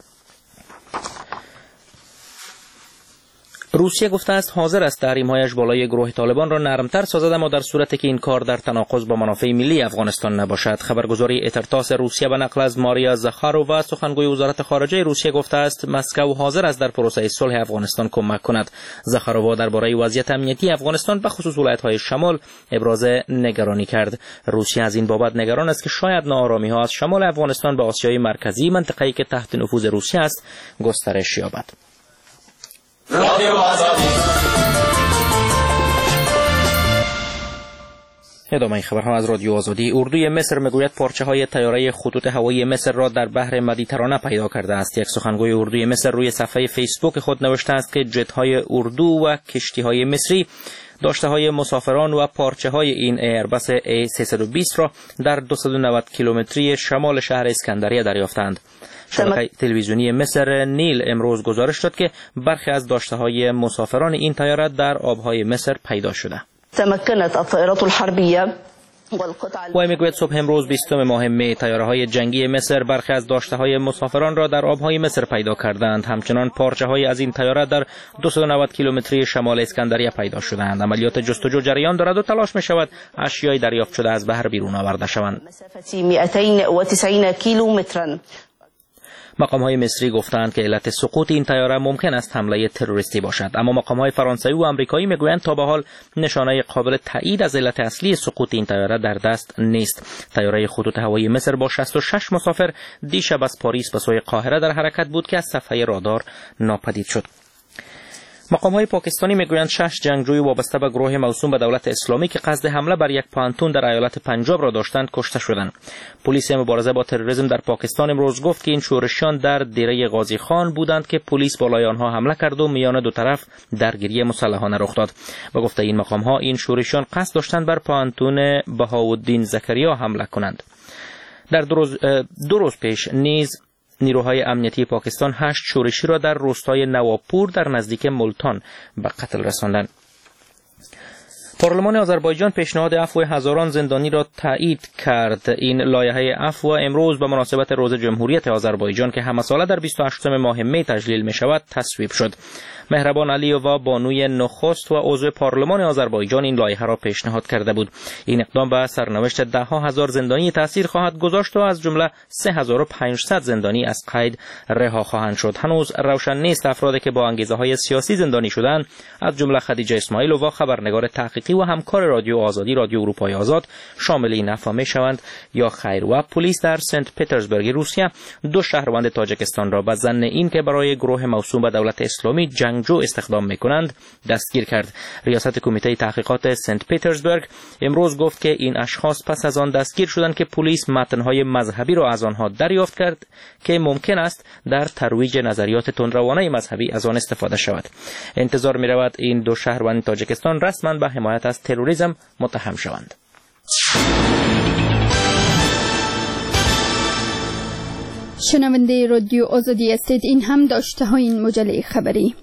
روسیه گفته است حاضر است تحریم‌هایش بالای گروه طالبان را نرمتر سازد، اما در صورتی که این کار در تناقض با منافع ملی افغانستان نباشد. خبرگزاری اترتاس روسیه به نقل از ماریا زاخارووا سخنگوی وزارت خارجه روسیه گفته است مسکو حاضر است در پروسه صلح افغانستان کمک کند. زاخارووا درباره وضعیت امنیتی افغانستان به خصوص ولایت‌های شمال ابراز نگرانی کرد. روسیه از این بابت نگران است که شاید ناآرامی‌ها از شمال افغانستان به آسیای مرکزی، منطقه‌ای که تحت نفوذ روسیه است، گسترش یابد. ادامه خبرها از رادیو آزادی. اردوی مصر میگوید پارچه‌های طیاره خطوط هوایی مصر را در بحر مدیترانه پیدا کرده است. یک سخنگوی اردوی مصر روی صفحه فیسبوک خود نوشته است که جت‌های اردو و کشتی‌های مصری داشته‌های مسافران و پارچه‌های این ایربس A320 را در 290 کیلومتری شمال شهر اسکندریه دریافتند. شبکه تلویزیونی مصر نیل امروز گزارش داد که برخی از داشته‌های مسافران این طیاره در آب‌های مصر پیدا شده. تمكنت الطائرات الحربية وی میگوید صبح امروز 20 ماه می طیاره‌های جنگی مصر برخی از داشته‌های مسافران را در آب‌های مصر پیدا کردند. همچنان پارچه‌های از این طیاره در 290 کیلومتری شمال اسکندریه پیدا شدند. عملیات جستجو جریان دارد و تلاش می‌شود اشیای دریافت شده از بحر بیرون آورده شوند. 290 کیلومتر. مقام‌های مصری گفتند که علت سقوط این طیاره ممکن است حمله تروریستی باشد، اما مقام‌های فرانسوی و آمریکایی میگویند تا به حال نشانه قابل تایید از علت اصلی سقوط این طیاره در دست نیست. طیاره خطوط هوایی مصر با 66 مسافر دیشب از پاریس به سوی قاهره در حرکت بود که از صفحه رادار ناپدید شد. مقام‌های پاکستانی میگویند 6 جنگجوی وابسته به گروه موسوم به دولت اسلامی که قصد حمله بر یک پانتون در ایالت پنجاب را داشتند کشته شدند. پلیس مبارزه با تروریسم در پاکستان امروز گفت که این شورشیان در دیره غازی خان بودند که پلیس بالای آنها حمله کرد و میان دو طرف درگیری مسلحانه رخ داد. به گفته این مقام‌ها این شورشیان قصد داشتند بر پانتون بهاءالدین زکریا حمله کنند. در دو روز پیش نیز نیروهای امنیتی پاکستان 8 شورشی را در روستای نوابپور در نزدیک ملتان به قتل رساندند. پارلمان آذربایجان پیشنهاد عفو هزاران زندانی را تایید کرد. این لایحه عفو امروز به مناسبت روز جمهوریت آذربایجان که همه ساله در 28 ماه می تجلیل می شود تصویب شد. مهربان علیووا بانوی نخست و عضو پارلمان آذربایجان این لایحه را پیشنهاد کرده بود. این اقدام به سرنوشت ده‌ها هزار زندانی تاثیر خواهد گذاشت و از جمله 3500 زندانی از قید رها خواهند شد. هنوز روشن نیست افرادی که با انگیزه‌های سیاسی زندانی شدند از جمله خدیجه اسماعیلووا خبرنگار تحقیقی و همکار رادیو آزادی رادیو اروپای آزاد شامل این عفو می‌شوند یا خیر. و پلیس در سنت پترزبورگ روسیه 2 شهروند تاجیکستان را به ظن اینکه برای گروه موسوم به دولت اسلامی جنگجو استخدام می‌کنند دستگیر کرد. ریاست کمیته تحقیقات سنت پترزبورگ امروز گفت که این اشخاص پس از آن دستگیر شدند که پلیس متن‌های مذهبی را از آنها دریافت کرد که ممکن است در ترویج نظریات تندروانه مذهبی از آن استفاده شود. انتظار می‌رود این 2 شهروند تاجیکستان رسما به حمایت از تروریسم متهم شوند. شنونده رادیو آزادی هستید. این هم داشته های این مجله خبری.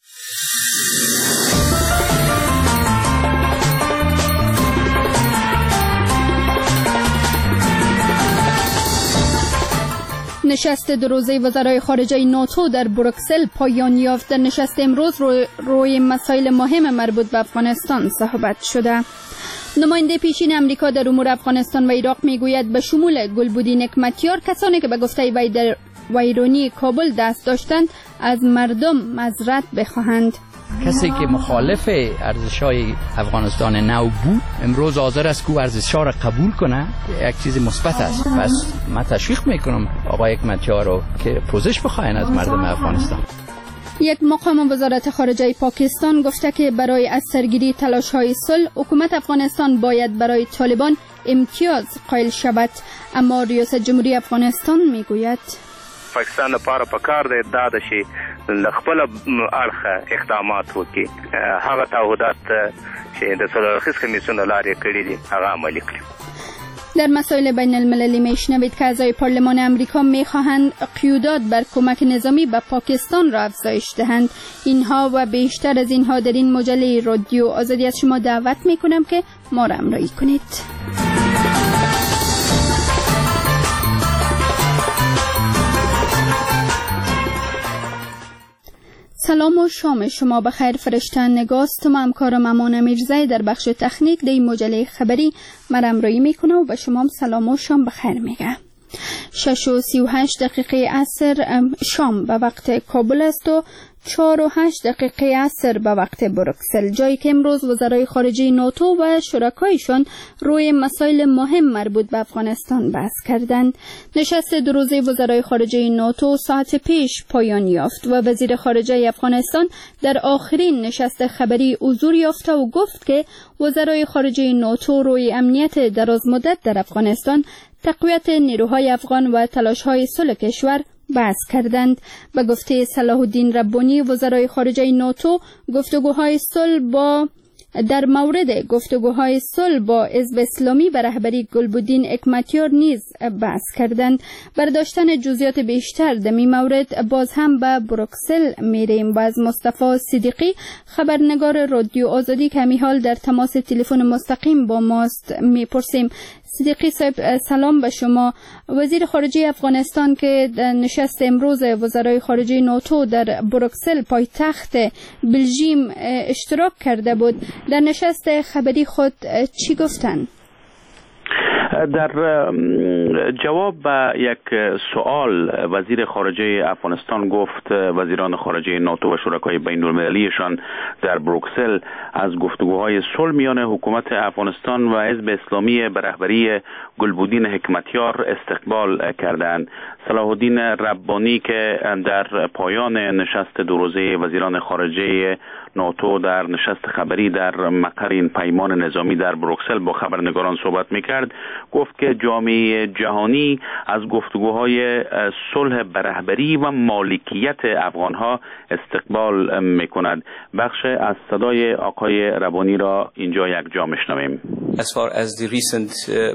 نشست 2 روزه وزرای خارجه ناتو در بروکسل پایان یافت. در نشست امروز روی مسائل مهم مربوط به افغانستان صحبت شده. نماینده پیشین امریکا در امور افغانستان و عراق میگوید به شمول گلبدین حکمتیار کسانی که به گفته وی در ویرانی کابل دست داشتند از مردم معذرت بخواهند. کسی که مخالف ارزش‌های افغانستان نو بود امروز حاضر است که ارزش‌ها را قبول کنه، یک چیز مثبت است. پس من تشویق میکنم آقای حکمتیار رو که پوزش بخواین از مردم افغانستان. یک مقام وزارت خارجه پاکستان گفته که برای از سرگیری تلاش‌های صلح حکومت افغانستان باید برای طالبان امتیاز قائل شود، اما ریاست جمهوری افغانستان میگوید پاکستان لپاره پکار دی دا د شي خپل اړخه اقدامات وکړي، هغه تعهدات چې د صلح‌الخیز کمیسیون لارې کړي دي هغه عملي کړي. در مسائل بین المللی میشنوید که اعضای پارلمان امریکا میخواهند قیودات بر کمک نظامی به پاکستان را افزایش دهند. اینها و بیشتر از اینها در این مجله رادیو آزادی از شما دعوت میکنم که ما را همراهی کنید. سلام و شام شما بخیر. فرشته نگاست و همکارم امان میرزایی در بخش تکنیک در این مجله خبری من همراهی میکنه و به شما هم سلام و شام بخیر میگه. 6:38 عصر شام به وقت کابل است و 4:08 عصر به وقت بروکسل، جایی که امروز وزرای خارجه ناتو و شرکایشان روی مسائل مهم مربوط به افغانستان بحث کردند. نشست 2 روزه وزرای خارجه ناتو ساعت پیش پایان یافت و وزیر خارجه افغانستان در آخرین نشست خبری حضور یافت و گفت که وزرای خارجه ناتو روی امنیت درازمدت در افغانستان، تقویت نیروهای افغان و تلاش‌های صلح کشور بحث کردند. به گفته صلاح الدین ربانی وزرای خارجه ناتو، گفتگوهای صلح با در مورد گفتگوهای صلح با حزب اسلامی به رهبری گلبدین حکمتیار نیز بحث کردند. برداشتن جزئیات بیشتر در این مورد باز هم به بروکسل میریم و از مصطفی صدیقی خبرنگار رادیو آزادی که حال در تماس تلفن مستقیم با ماست میپرسیم. صدیقی صاحب سلام به شما. وزیر خارجه افغانستان که در نشست امروز وزرای خارجه ناتو در بروکسل پایتخت بلژیم اشتراک کرده بود، در نشست خبری خود چی گفتند؟ در جواب به یک سوال وزیر خارجه افغانستان گفت وزیران خارجه ناتو و شرکای بین المللیشان در بروکسل از گفتگوهای صلح میان حکومت افغانستان و حزب اسلامی به رهبری گلبدین حکمتیار استقبال کردند. صلاح الدین ربانی که در پایان نشست دو روزه وزیران خارجه ناتو در نشست خبری در مقر این پیمان نظامی در بروکسل با خبرنگاران صحبت میکرد، گفت که جامعه جهانی از گفتگوهای صلح به رهبری و مالکیت افغانها استقبال میکند. بخش از صدای آقای ربانی را اینجا یک جا میشنویم. As far as the recent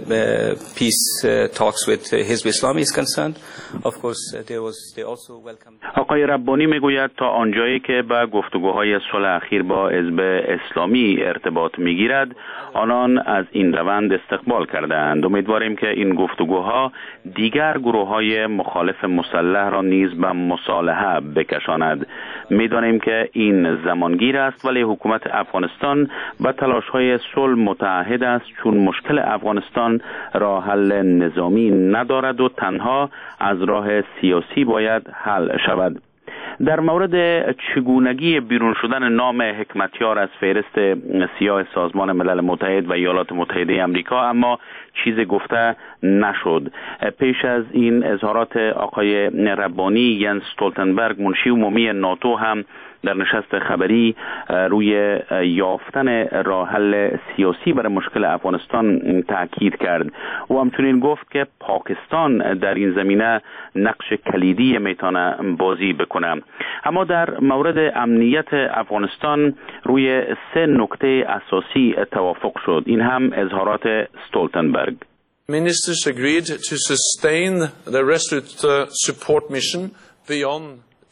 peace talks with Hizb Islami is concerned, of course they also welcomed. آقای ربانی میگوید تا آنجایی که به گفتگوهای صلح اخیر با حزب اسلامی ارتباط میگیرد، آنان از این روند استقبال کردند. امیدواریم که این گفتگوها دیگر گروه‌های مخالف مسلح را نیز به مصالحه بکشاند. می‌دانیم که این زمانگیر است، ولی حکومت افغانستان به تلاش‌های صلح متعهد است، چون مشکل افغانستان راه حل نظامی ندارد و تنها از راه سیاسی باید حل شود. در مورد چگونگی بیرون شدن نام حکمتیار از فهرست سیاه سازمان ملل متحد و ایالات متحده آمریکا اما چیز گفته نشد. پیش از این اظهارات آقای ربانی، ینس استولتنبرگ منشی عمومی ناتو هم در نشست خبری روی یافتن راه حل سیاسی برای مشکل افغانستان تاکید کرد و همچنین گفت که پاکستان در این زمینه نقش کلیدی میتونه بازی بکنه. اما در مورد امنیت افغانستان روی 3 نکته اساسی توافق شد. این هم اظهارات استولتنبرگ. Ministers agreed to sustain the resolute support mission beyond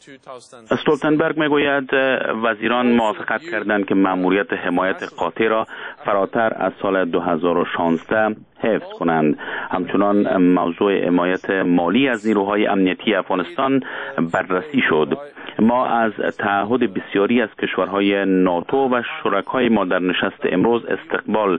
استولتنبرگ میگوید وزیران موافقت کردند که مأموریت حمایت قاطع را فراتر از سال 2016 حفظ کنند. همچنان موضوع حمایت مالی از نیروهای امنیتی افغانستان بررسی شد. ما از تعهد بسیاری از کشورهای ناتو و شرکای ما در نشست امروز استقبال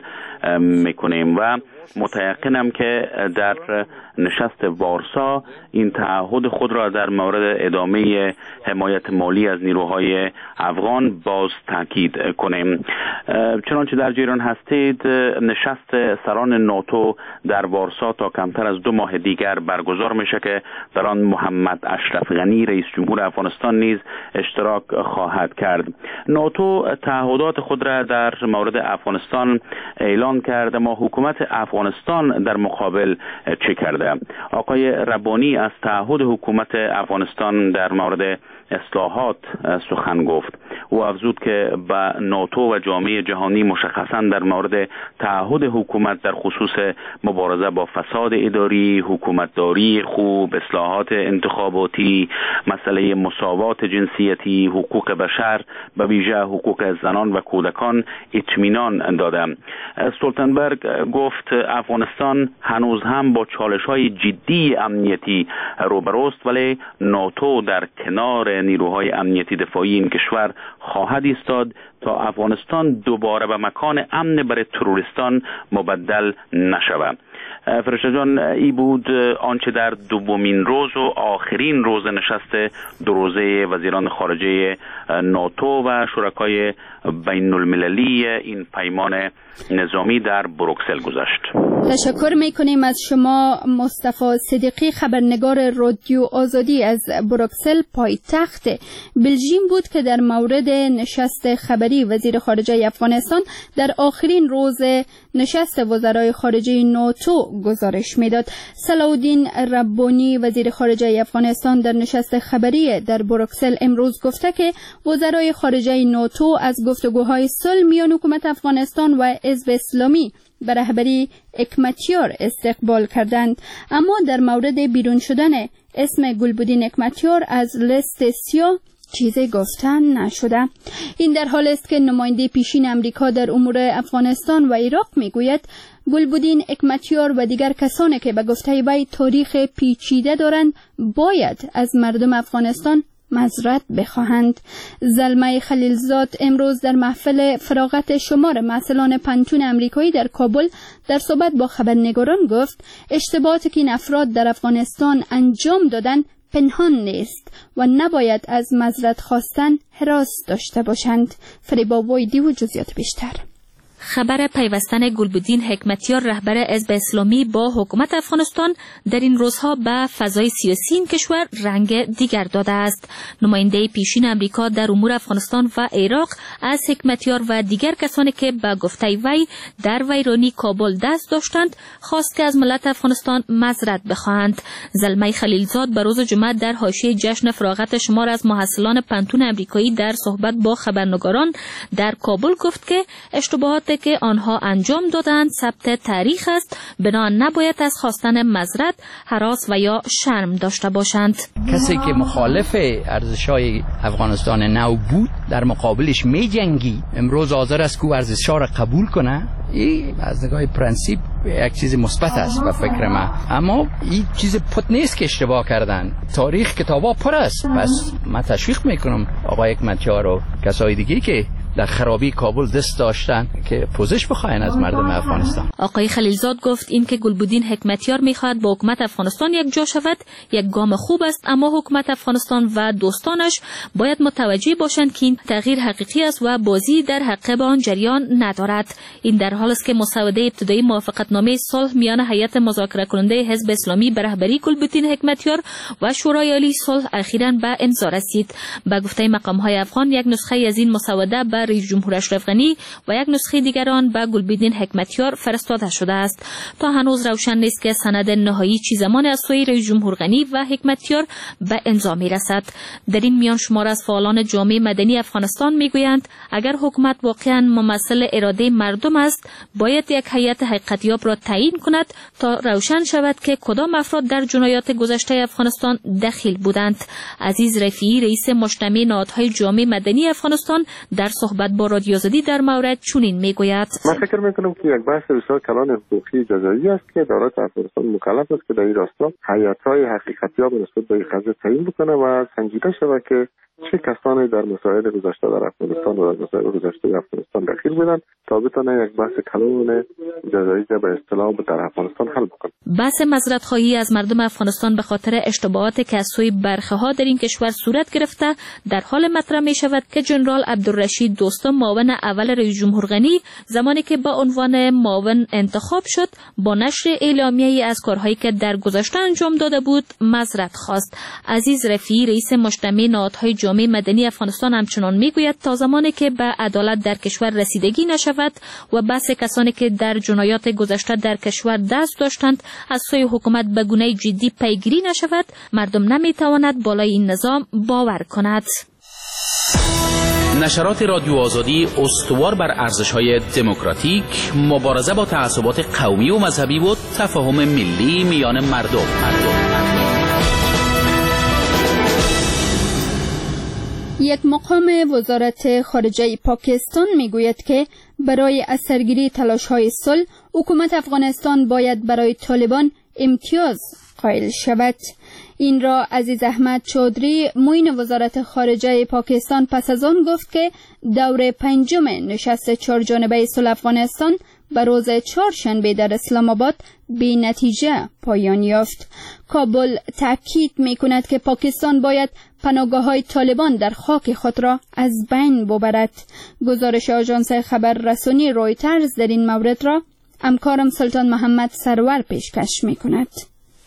میکنیم و متیقنم که در نشست وارسا این تعهد خود را در مورد ادامه حمایت مالی از نیروهای افغان باز تاکید کنیم. چنانچه در جریان هستید، نشست سران ناتو در وارسا تا کمتر از 2 ماه دیگر برگزار میشه که در آن محمد اشرف غنی رئیس جمهور افغانستان نیز اشتراک خواهد کرد. ناتو تعهدات خود را در مورد افغانستان اعلان کرده، ما حکومت افغانستان در مقابل چه کرده؟ آقای ربانی از تعهد حکومت افغانستان در مورد اصلاحات سخن گفت. او افزود که به ناتو و جامعه جهانی مشخصاً در مورد تعهد حکومت در خصوص مبارزه با فساد اداری، حکومتداری خوب، اصلاحات انتخاباتی، مسئله مساوات جنسیتی، حقوق بشر به ویژه حقوق زنان و کودکان اطمینان داده. استولتنبرگ گفت افغانستان هنوز هم با چالش‌های جدی امنیتی روبروست، ولی ناتو در کنار نیروهای امنیتی دفاعی این کشور خواهد ایستاد تا افغانستان دوباره به مکان امن برای تروریستان مبدل نشود. فرشته جان، ای بود آنچه در دومین روز و آخرین روز نشست 2 روزه وزیران خارجه ناتو و شرکای بین المللی این پیمان نظامی در بروکسل گذشت. تشکر میکنیم از شما مصطفی صدیقی، خبرنگار رادیو آزادی از بروکسل پایتخت بلژیم بود که در مورد نشست خبری وزیر خارجه افغانستان در آخرین روز نشست وزرای خارجه ناتو گزارش میداد. صلاح‌الدین ربانی وزیر خارجه افغانستان در نشست خبری در بروکسل امروز گفته که وزرای خارجه ناتو از گفتگوهای صلح میان حکومت افغانستان و حزب اسلامی به رهبری حکمتیار استقبال کردند، اما در مورد بیرون شدن اسم گلبدین حکمتیار از لیست سیاه چیزی گفتن نشده. این در حالی است که نماینده پیشین امریکا در امور افغانستان و عراق میگوید گلبدین حکمتیار و دیگر کسانی که به گفته وی تاریخ پیچیده دارند باید از مردم افغانستان معذرت بخواهند. زلمه خلیلزاد امروز در محفل فراغت شمار مسئولان پنتون امریکایی در کابل در صحبت با خبرنگاران گفت اشتباهاتی که این افراد در افغانستان انجام دادن پنهان نیست و نباید از معذرت خواستن هراس داشته باشند. فریبا وایدی و جزئیات بیشتر. خبر پیوستن گلبدین حکمتیار رهبر حزب اسلامی با حکومت افغانستان در این روزها به فضای سیاسی این کشور رنگ دیگر داده است. نماینده پیشین امریکا در امور افغانستان و عراق از حکمتیار و دیگر کسانی که به گفته وی در ویرانی کابل دست داشتند خواست که از ملت افغانستان معذرت بخواهند. زلمه خلیلزاد به روز جمعه در حاشیه جشن فراغت شمار از محصلان پنتون امریکایی در صحبت با خبرنگاران در کابل گفت که اشتباهات که آنها انجام دادند ثبت تاریخ است، بنابراین نباید از خواستن معذرت هراس و یا شرم داشته باشند. کسی که مخالف ارزش‌های افغانستان نو بود در مقابلش می‌جنگی، امروز حاضر است که ارزش‌ها را قبول کنه. این از نگاه پرنسیپ یک چیز مثبت است به فکر من، اما این چیز پت نیست که اشتباه کردن. تاریخ کتابا پر است. پس من تشویق میکنم آقای حکمتیار و کسای دیگه که در خرابی کابل دست داشتن که پوزش بخواین از مردم افغانستان. آقای خلیلزاد گفت این که گلبدین حکمتیار میخواد با حکومت افغانستان یک جا شود یک گام خوب است، اما حکومت افغانستان و دوستانش باید متوجه باشند که این تغییر حقیقی است و بازی در حق آن جریان ندارد. این در حالی است که مسوده ابتدایی موافقتنامه صلح میان هیئت مذاکره کننده حزب اسلامی به رهبری گلبدین حکمتیار و شورای عالی صلح اخیراً به امضا رسید. به گفته مقام‌های افغان یک نسخه از این مسوده به رئیس جمهور اشرف غنی و یک نسخه دیگر آن به گلبدین حکمتیار فرستاده شده است. تا هنوز روشن نیست که سند نهایی چه زمان از سوی رئیس جمهور غنی و حکمتیار به امضا میرسد. در این میان شمار از فعالان جامعه مدنی افغانستان میگویند اگر حکومت واقعا ممثل اراده مردم است باید یک هیئت حقیقتیاب را تعیین کند تا روشن شود که کدام افراد در جنایات گذشته افغانستان دخیل بودند. عزیز رفیعی رئیس مجتمع نهادهای جامعه مدنی افغانستان در صحبت با رادیو آزادی در مورد چنین میگوید: من فکر میکنم که یک بحث بسیار کلان حقوقی جزایی است که دولت افغانستان مکلف است که در این راستا هیئت‌های حقیقتیاب نسبت به این قضیه تعیین بکنه و سنجیده شود که چه کسانی در مسائل گذشته در افغانستان و در مسائل گذشته افغانستان دخیل بودند تا بتونه یک بحث کلان جزایی به اصطلاح در افغانستان حل بکنه. بحث معذرت خواهی از مردم افغانستان به خاطر اشتباهاتی که از سوی برخه‌ها در این کشور صورت گرفته در حال مطرح می شود که جنرال عبدالرشید دوستم معاون اول رئیس جمهور غنی زمانی که با عنوان معاون انتخاب شد با نشر اعلامیه‌ای از کارهایی که در گذشته انجام داده بود معذرت خواست. عزیز رفیعی رئیس مجتمع نهادهای جامعه مدنی افغانستان همچنان میگوید تا زمانی که به عدالت در کشور رسیدگی نشود و بحث کسانی که در جنایات گذشته در کشور دست داشتند از سوی حکومت به گونه جدی پیگیری نشود مردم نمیتواند بالای این نظام باور کند. نشرات رادیو آزادی استوار بر ارزش‌های دموکراتیک، مبارزه با تعصبات قومی و مذهبی و تفاهم ملی میان مردم. یک مقام وزارت خارجه پاکستان میگوید که برای اثرگیری تلاش‌های صلح حکومت افغانستان باید برای طالبان امتیاز قائل شود. این را عزیز احمد چودری معین وزارت خارجه پاکستان پس از آن گفت که دور پنجم نشست چهارجانبه صلح افغانستان به روز چهارشنبه در اسلام آباد بی نتیجه پایان یافت. کابل تاکید می‌کند که پاکستان باید پناهگاه‌های طالبان در خاک خود را از بین ببرد. گزارش آژانس خبررسانی رویترز در این مورد را همکارم سلطان محمد سرور پیشکش می‌کند.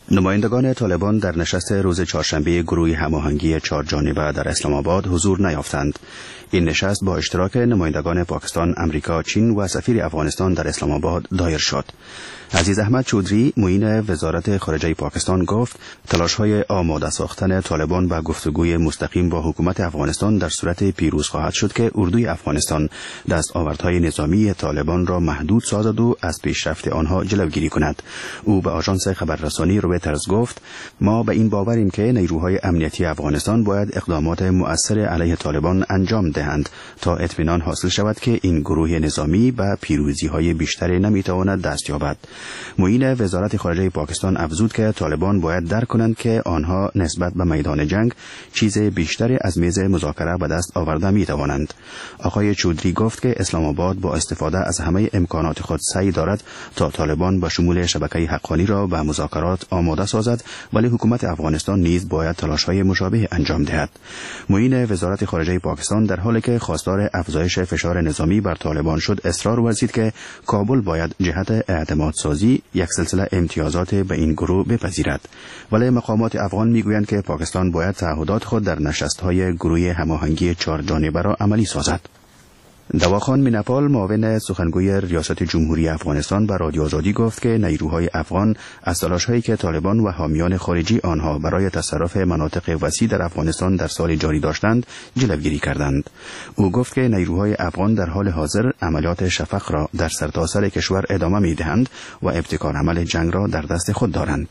نمایندگان طالبان در نشست روز چهارشنبه گروه هماهنگی 4 جانبه در اسلام آباد حضور نیافتند. این نشست با اشتراک نمایندگان پاکستان، امریکا، چین و سفیر افغانستان در اسلام آباد دایر شد. عزیز احمد چودری، معین وزارت خارجه پاکستان، گفت تلاش‌های آماده ساختن طالبان به گفتگوی مستقیم با حکومت افغانستان در صورت پیروز خواهد شد که اردوی افغانستان دستاوردهای نظامی طالبان را محدود سازد و از پیشرفت آنها جلوگیری کند. او به آژانس خبررسانی رویترز گفت: ما به این باوریم که نیروهای امنیتی افغانستان باید اقدامات مؤثر علیه طالبان انجام دهند تا اطمینان حاصل شود که این گروه نظامی به پیروزی‌های بیشتری نمی‌تواند دست یابد. معین وزارت خارجه پاکستان افزود که طالبان باید درک کنند که آنها نسبت به میدان جنگ چیز بیشتری از میز مذاکره به دست آورده می‌توانند. آقای چودری گفت که اسلام آباد با استفاده از همه امکانات خود سعی دارد تا طالبان با شمول شبکه حقانی را به مذاکرات آماده سازد، ولی حکومت افغانستان نیز باید تلاش‌های مشابه انجام دهد. معین وزارت خارجه پاکستان در حالی که خواستار افزایش فشار نظامی بر طالبان شد، اصرار ورزید که کابل باید جهت اعتماد سازی یک سلسله امتیازات به این گروه بپذیرد. ولی مقامات افغان میگویند که پاکستان باید تعهدات خود در نشست‌های گروه هماهنگی 4 جانبه را عملی سازد. دواخان مینپال، معاون سخنگوی ریاست جمهوری افغانستان، به رادیو آزادی گفت که نیروهای افغان از تلاش‌هایی که طالبان و حامیان خارجی آنها برای تصرف مناطق وسیع در افغانستان در سال جاری داشتند جلوگیری کردند. او گفت که نیروهای افغان در حال حاضر عملیات شفق را در سرتاسر کشور ادامه می‌دهند و ابتکار عمل جنگ را در دست خود دارند.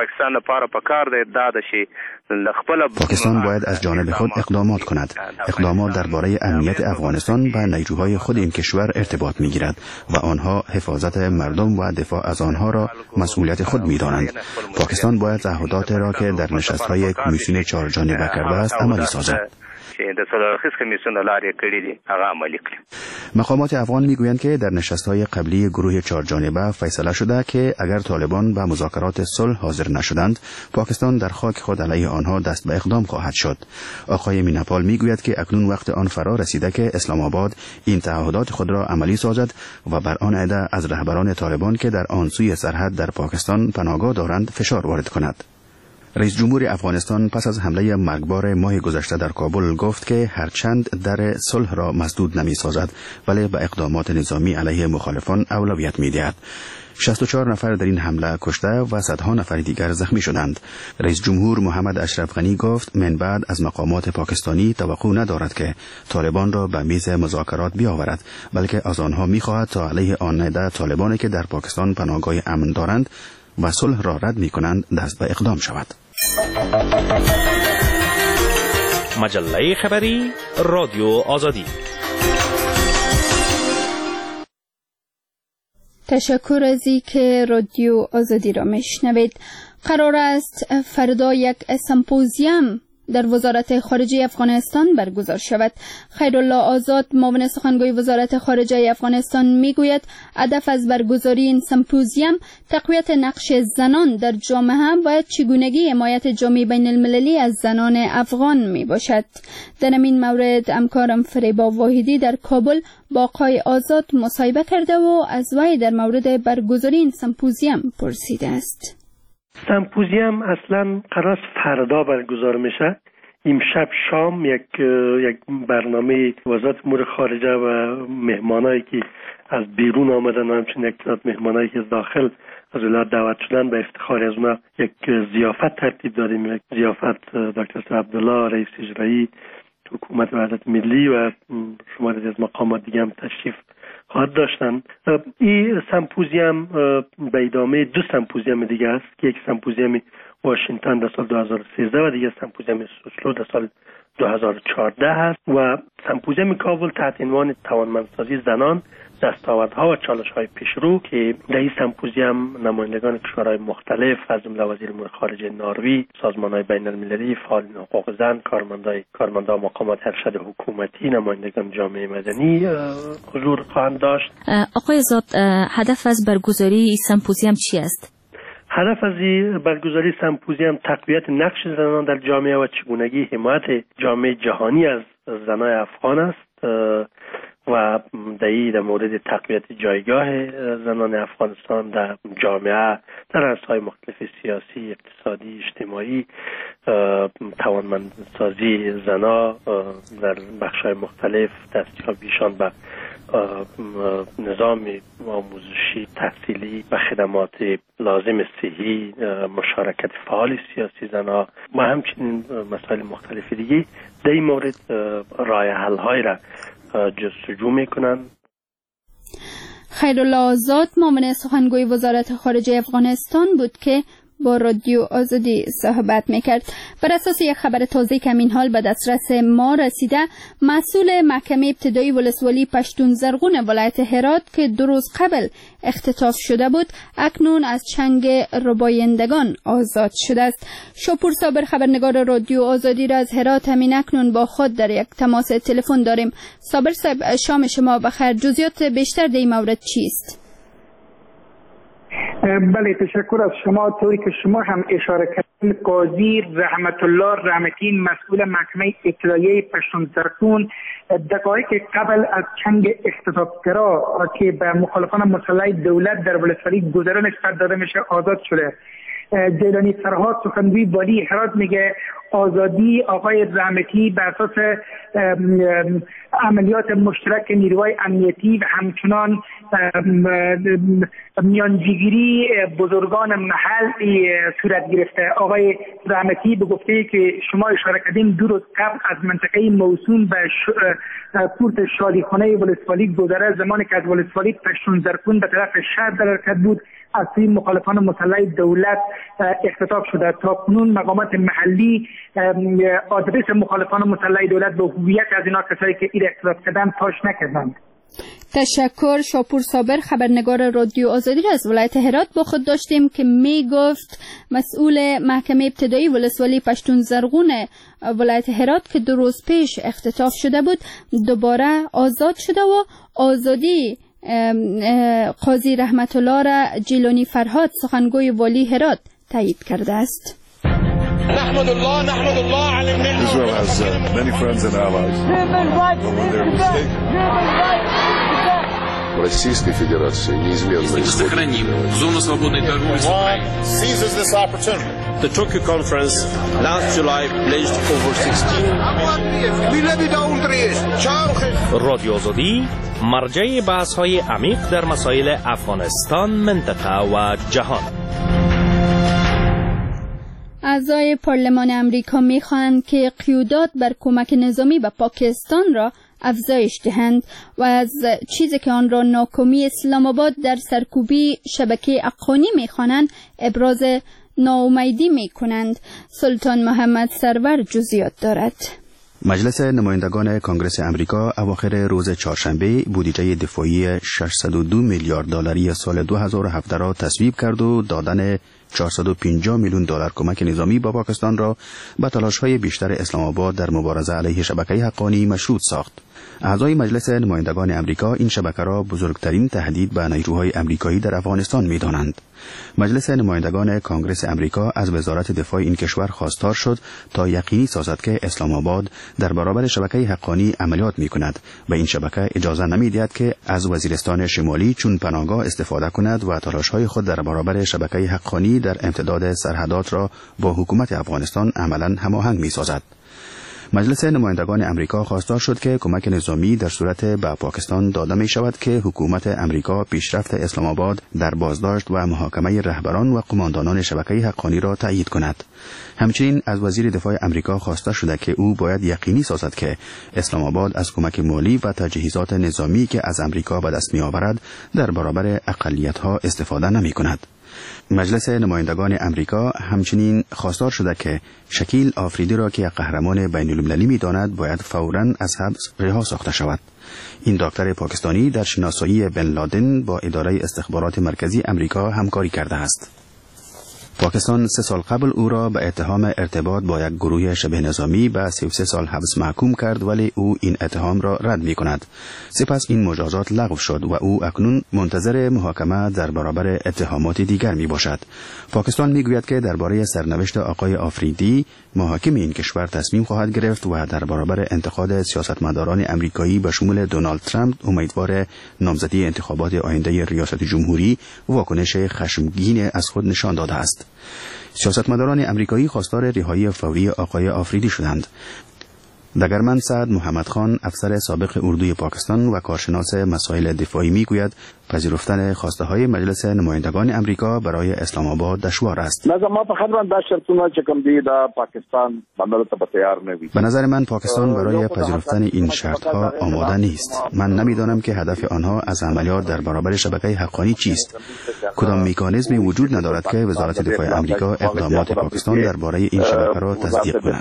پاکستان باید از جانب خود اقدامات کند. اقدامات درباره امنیت افغانستان با نیروهای خود این کشور ارتباط می‌گیرد و آنها حفاظت مردم و دفاع از آنها را مسئولیت خود می‌دانند. پاکستان باید تعهدات را که در نشست‌های کمیسیون 4 جانبه کرده است عملی سازد. مقامات افغان میگویند که در نشست‌های قبلی گروه 4 جانبه فیصله شده که اگر طالبان به مذاکرات صلح حاضر نشدند، پاکستان در خاک خود علیه آنها دست به اقدام خواهد شد. آقای مینپال میگوید که اکنون وقت آن فرا رسیده که اسلام آباد این تعهدات خود را عملی سازد و بر آن عده از رهبران طالبان که در آن سوی سرحد در پاکستان پناهگاه دارند فشار وارد کند. رئیس جمهور افغانستان پس از حمله مرگبار ماه گذشته در کابل گفت که هرچند در صلح را مسدود نمی سازد، ولی به اقدامات نظامی علیه مخالفان اولویت می دهد. 64 نفر در این حمله کشته و صدها نفر دیگر زخمی شدند. رئیس جمهور محمد اشرف غنی گفت من بعد از مقامات پاکستانی توقع ندارد که طالبان را به میز مذاکرات بیاورد، بلکه از آنها می خواهد تا علیه آن عده طالبانی که در پاکستان پناهگاه امن دارند و صلح را رد می کنند دست به اقدام شود. مجله خبری رادیو آزادی. تشکر از اینکه رادیو آزادی را میشنوید. قرار است فردا یک سمپوزیوم در وزارت خارجه افغانستان برگزار شود. خیرالله آزاد، معاون سخنگوی وزارت خارجه افغانستان، میگوید هدف از برگزاری این سمپوزیوم تقویت نقش زنان در جامعه باید چگونگی حمایت جامعه بین المللی از زنان افغان می باشد. در این مورد همکارم فریبا واحدی در کابل با آقای آزاد مصاحبه کرده و از وی در مورد برگزاری این سمپوزیوم پرسیده است. سمپوزیوم اصلا قرار فردا برگزار میشه. امشب شام یک برنامه وزارت امور خارجه و مهمانایی که از بیرون آمدن و همچنین یک تعداد مهمانایی که از داخل از ولایت دعوت شدن به افتخار از اونها یک ضیافت ترتیب دادیم. یک ضیافت دکتر عبدالله رئیس اجرایی حکومت وحدت ملی و شماری از مقامات دیگه هم تشریف خواهد داشتن. این سمپوزیوم به ادامه 2 سمپوزیوم دیگه است که یک سمپوزیوم واشنگتن در سال 2013 و دیگه سمپوزیوم اسلو در سال 2014 هست و سمپوزیوم کابل تحت عنوان توانمندسازی زنان، دستاوردها و چالش‌های پیشرو که در این سمپوزیوم نمایندگان کشورهای مختلف از جمله وزیر امور خارجه نروژ، سازمان‌های بین‌المللی، فعالین حقوق زن، کارمندان مقامات ارشد حکومتی، نمایندگان جامعه مدنی حضور خواهند داشت. آقای زاد، هدف از برگزاری این سمپوزیوم چی است؟ هدف از برگزاری سمپوزیوم تقویت نقش زنان در جامعه و چگونگی حمایت جامعه جهانی از زنان افغان است و در مورد تقویت جایگاه زنان افغانستان در جامعه در عرصه‌های مختلف سیاسی، اقتصادی، اجتماعی، توانمندسازی زنان در بخش‌های مختلف، دستیابیشان به نظام آموزشی، تحصیلی و خدمات لازم صحی، مشارکت فعال سیاسی زنان و همچنین مسائل مختلف دیگه در این مورد راه حل‌های را جستجو میکنن. خیرالله آزاد معاون سخنگوی وزارت خارجه افغانستان بود که با رادیو آزادی صحبت میکرد. بر اساس یک خبر تازه که همین حال به دسترس ما رسیده، مسئول محکمه ابتدایی ولسوالی پشتون زرغون ولایت هرات که 2 روز قبل اختطاف شده بود، اکنون از چنگ ربایندگان آزاد شده است. شاپور صابر خبرنگار رادیو آزادی را از هرات همین اکنون با خود در یک تماس تلفن داریم. صابر صاحب، شام شما بخیر. جزئیات بیشتر در این مورد چیست؟ بله، تشکر از شما. طوری که شما هم اشاره کردین، قاضی رحمت الله رحمتی مسئول محکمه ابتدایی پشتون زرغون دقایق قبل از چنگ اختطافگرا که به مخالفان مسلح دولت در ولسوالی گذران نسبت داده میشه آزاد شده. جیلانی فرهاد سخنگوی والی هرات میگه آزادی آقای رحمتی بر اساس عملیات مشترک نیروهای امنیتی و همچنان میانجیگیری بزرگان محل صورت گرفته. آقای رحمتی به گفته که شما اشاره کردین 2 روز قبل از منطقه موسوم به پورت شادیخانه ولسوالی گذره، زمانی که از ولسوالی پشتون زرغون به طرف شهر در حرکت بود، از سوی مخالفان مسلح دولت اختطاف شده. تا کنون مقامات محلی آدرس مخالفان مسلح دولت به هویت از اینا کسایی که این اختطاف کردن پاش نکردند. تشکر. شاپور صابر خبرنگار رادیو آزادی را از ولایت هرات با خود داشتیم که می گفت مسئول محکمه ابتدایی ولسوالی پشتون زرغون ولایت هرات که 2 روز پیش اختطاف شده بود دوباره آزاد شده و آزادی قاضی رحمت الله را جیلانی فرهاد سخنگوی والی هرات تایید کرده است. نحمد الله على المنة. Israel has many friends and allies. Российской Федерации неизменно сохраним зону свободной торговли с Украиной. Seizes this opportunity. The Tokyo conference last July pledged over 16. رادیو آزادی مرجع بحث‌های عمیق در مسائل افغانستان، منطقه و جهان. اعضای پارلمان امریکا می‌خواهند که قیودات بر کمک نظامی به پاکستان را افزایش دهند و از چیزی که آن را ناکامی اسلام آباد در سرکوبی شبکه افغانی می‌خوانند ابراز ناامیدی می‌کنند. سلطان محمد سرور جزئیات دارد. مجلس نمایندگان کانگرس امریکا اواخر روز چهارشنبه بودجه دفاعی 602 میلیارد دلاری سال 2017 را تصویب کرد و دادن 450 میلیون دلار کمک نظامی با پاکستان را به تلاش‌های بیشتر اسلام آباد در مبارزه علیه شبکه حقانی مشروط ساخت. اعضای مجلس نمایندگان امریکا این شبکه را بزرگترین تهدید به نیروهای امریکایی در افغانستان می‌دانند. مجلس نمایندگان کانگرس امریکا از وزارت دفاع این کشور خواستار شد تا یقینی سازد که اسلام آباد در برابر شبکه حقانی عملیات می‌کند و این شبکه اجازه نمی‌دهد که از وزیرستان شمالی چون پناهگاه استفاده کند و تلاش‌های خود در برابر شبکه حقانی در امتداد سرحدات را با حکومت افغانستان عملاً هماهنگ می‌سازد. مجلس نمایندگان امریکا خواستار شد که کمک نظامی در صورت به پاکستان داده می شود که حکومت امریکا پیشرفت اسلام آباد در بازداشت و محاکمه رهبران و قماندانان شبکه حقانی را تأیید کند. همچنین از وزیر دفاع امریکا خواسته شده که او باید یقینی سازد که اسلام آباد از کمک مالی و تجهیزات نظامی که از امریکا به دست می آورد در برابر اقلیت‌ها استفاده نمی کند. مجلس نمایندگان امریکا همچنین خواستار شده که شکیل آفریدی را که قهرمان بین المللی می داند باید فوراً از حبس رها ساخته شود. این دکتر پاکستانی در شناسایی بن لادن با اداره استخبارات مرکزی امریکا همکاری کرده است. پاکستان 3 سال قبل او را به اتهام ارتباط با یک گروه شبه نظامی به 33 سال حبس محکوم کرد، ولی او این اتهام را رد می کند. سپس این مجازات لغو شد و او اکنون منتظر محاکمه در برابر اتهامات دیگر می باشد. پاکستان می گوید که درباره سرنوشت آقای آفریدی محاکم این کشور تصمیم خواهد گرفت و در برابر انتقاد سیاستمداران امریکایی به شمول دونالد ترامپ امیدوار نامزدی انتخابات آینده ریاست جمهوری واکنش خشمگین از خود نشان داده است. سیاستمداران امریکایی خواستار رهایی فوری آقای آفریدی شدند. دگرمند سعد محمد خان، افسر سابق اردوی پاکستان و کارشناس مسائل دفاعی میگوید پذیرفتن خواسته های مجلس نمایندگان امریکا برای اسلام آباد دشوار است. به نظر من پاکستان برای پذیرفتن این شرط ها آماده نیست. من نمیدانم که هدف آنها از عملیات در برابر شبکه حقانی چیست. کدام مکانیزمی وجود ندارد که وزارت دفاع امریکا اقدامات پاکستان درباره این شبکه را تصدیق کند.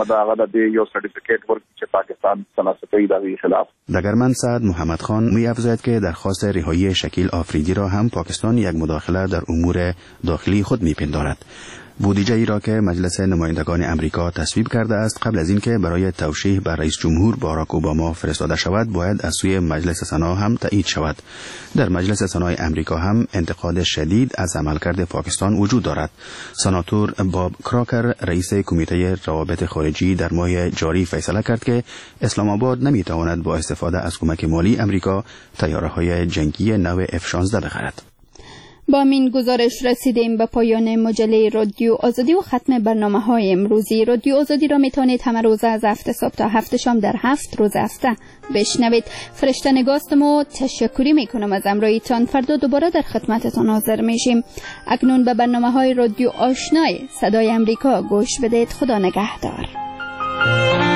دگرمند سعد محمد خان می‌افزاید که درخواست رهایی شکیل آفریدی را هم پاکستان یک مداخله در امور داخلی خود می‌پندارد. بودجه‌ای را که مجلس نمایندگان امریکا تصویب کرده است قبل از اینکه برای توشیح بر رئیس جمهور باراک اوباما فرستاده شود باید از سوی مجلس سنا هم تایید شود. در مجلس سنای امریکا هم انتقاد شدید از عملکرد پاکستان وجود دارد. سناتور باب کراکر رئیس کمیته روابط خارجی در ماه جاری فیصله کرد که اسلام آباد نمیتواند با استفاده از کمک مالی امریکا طیاره‌های جنگی نو F-16 بخرد. با این گزارش رسیدیم به پایان مجله رادیو آزادی و ختم برنامه‌های امروزی. رادیو آزادی را میتونید همه روز از 7 صبح تا 7 شام در 7 روز هفته بشنوید. فرشته نگاستم و تشکری میکنم از همراهیتان. فردا دوباره در خدمتتان حاضر میشیم. اکنون به برنامه‌های رادیو آشنای صدای امریکا گوش بدید. خدا نگهدار.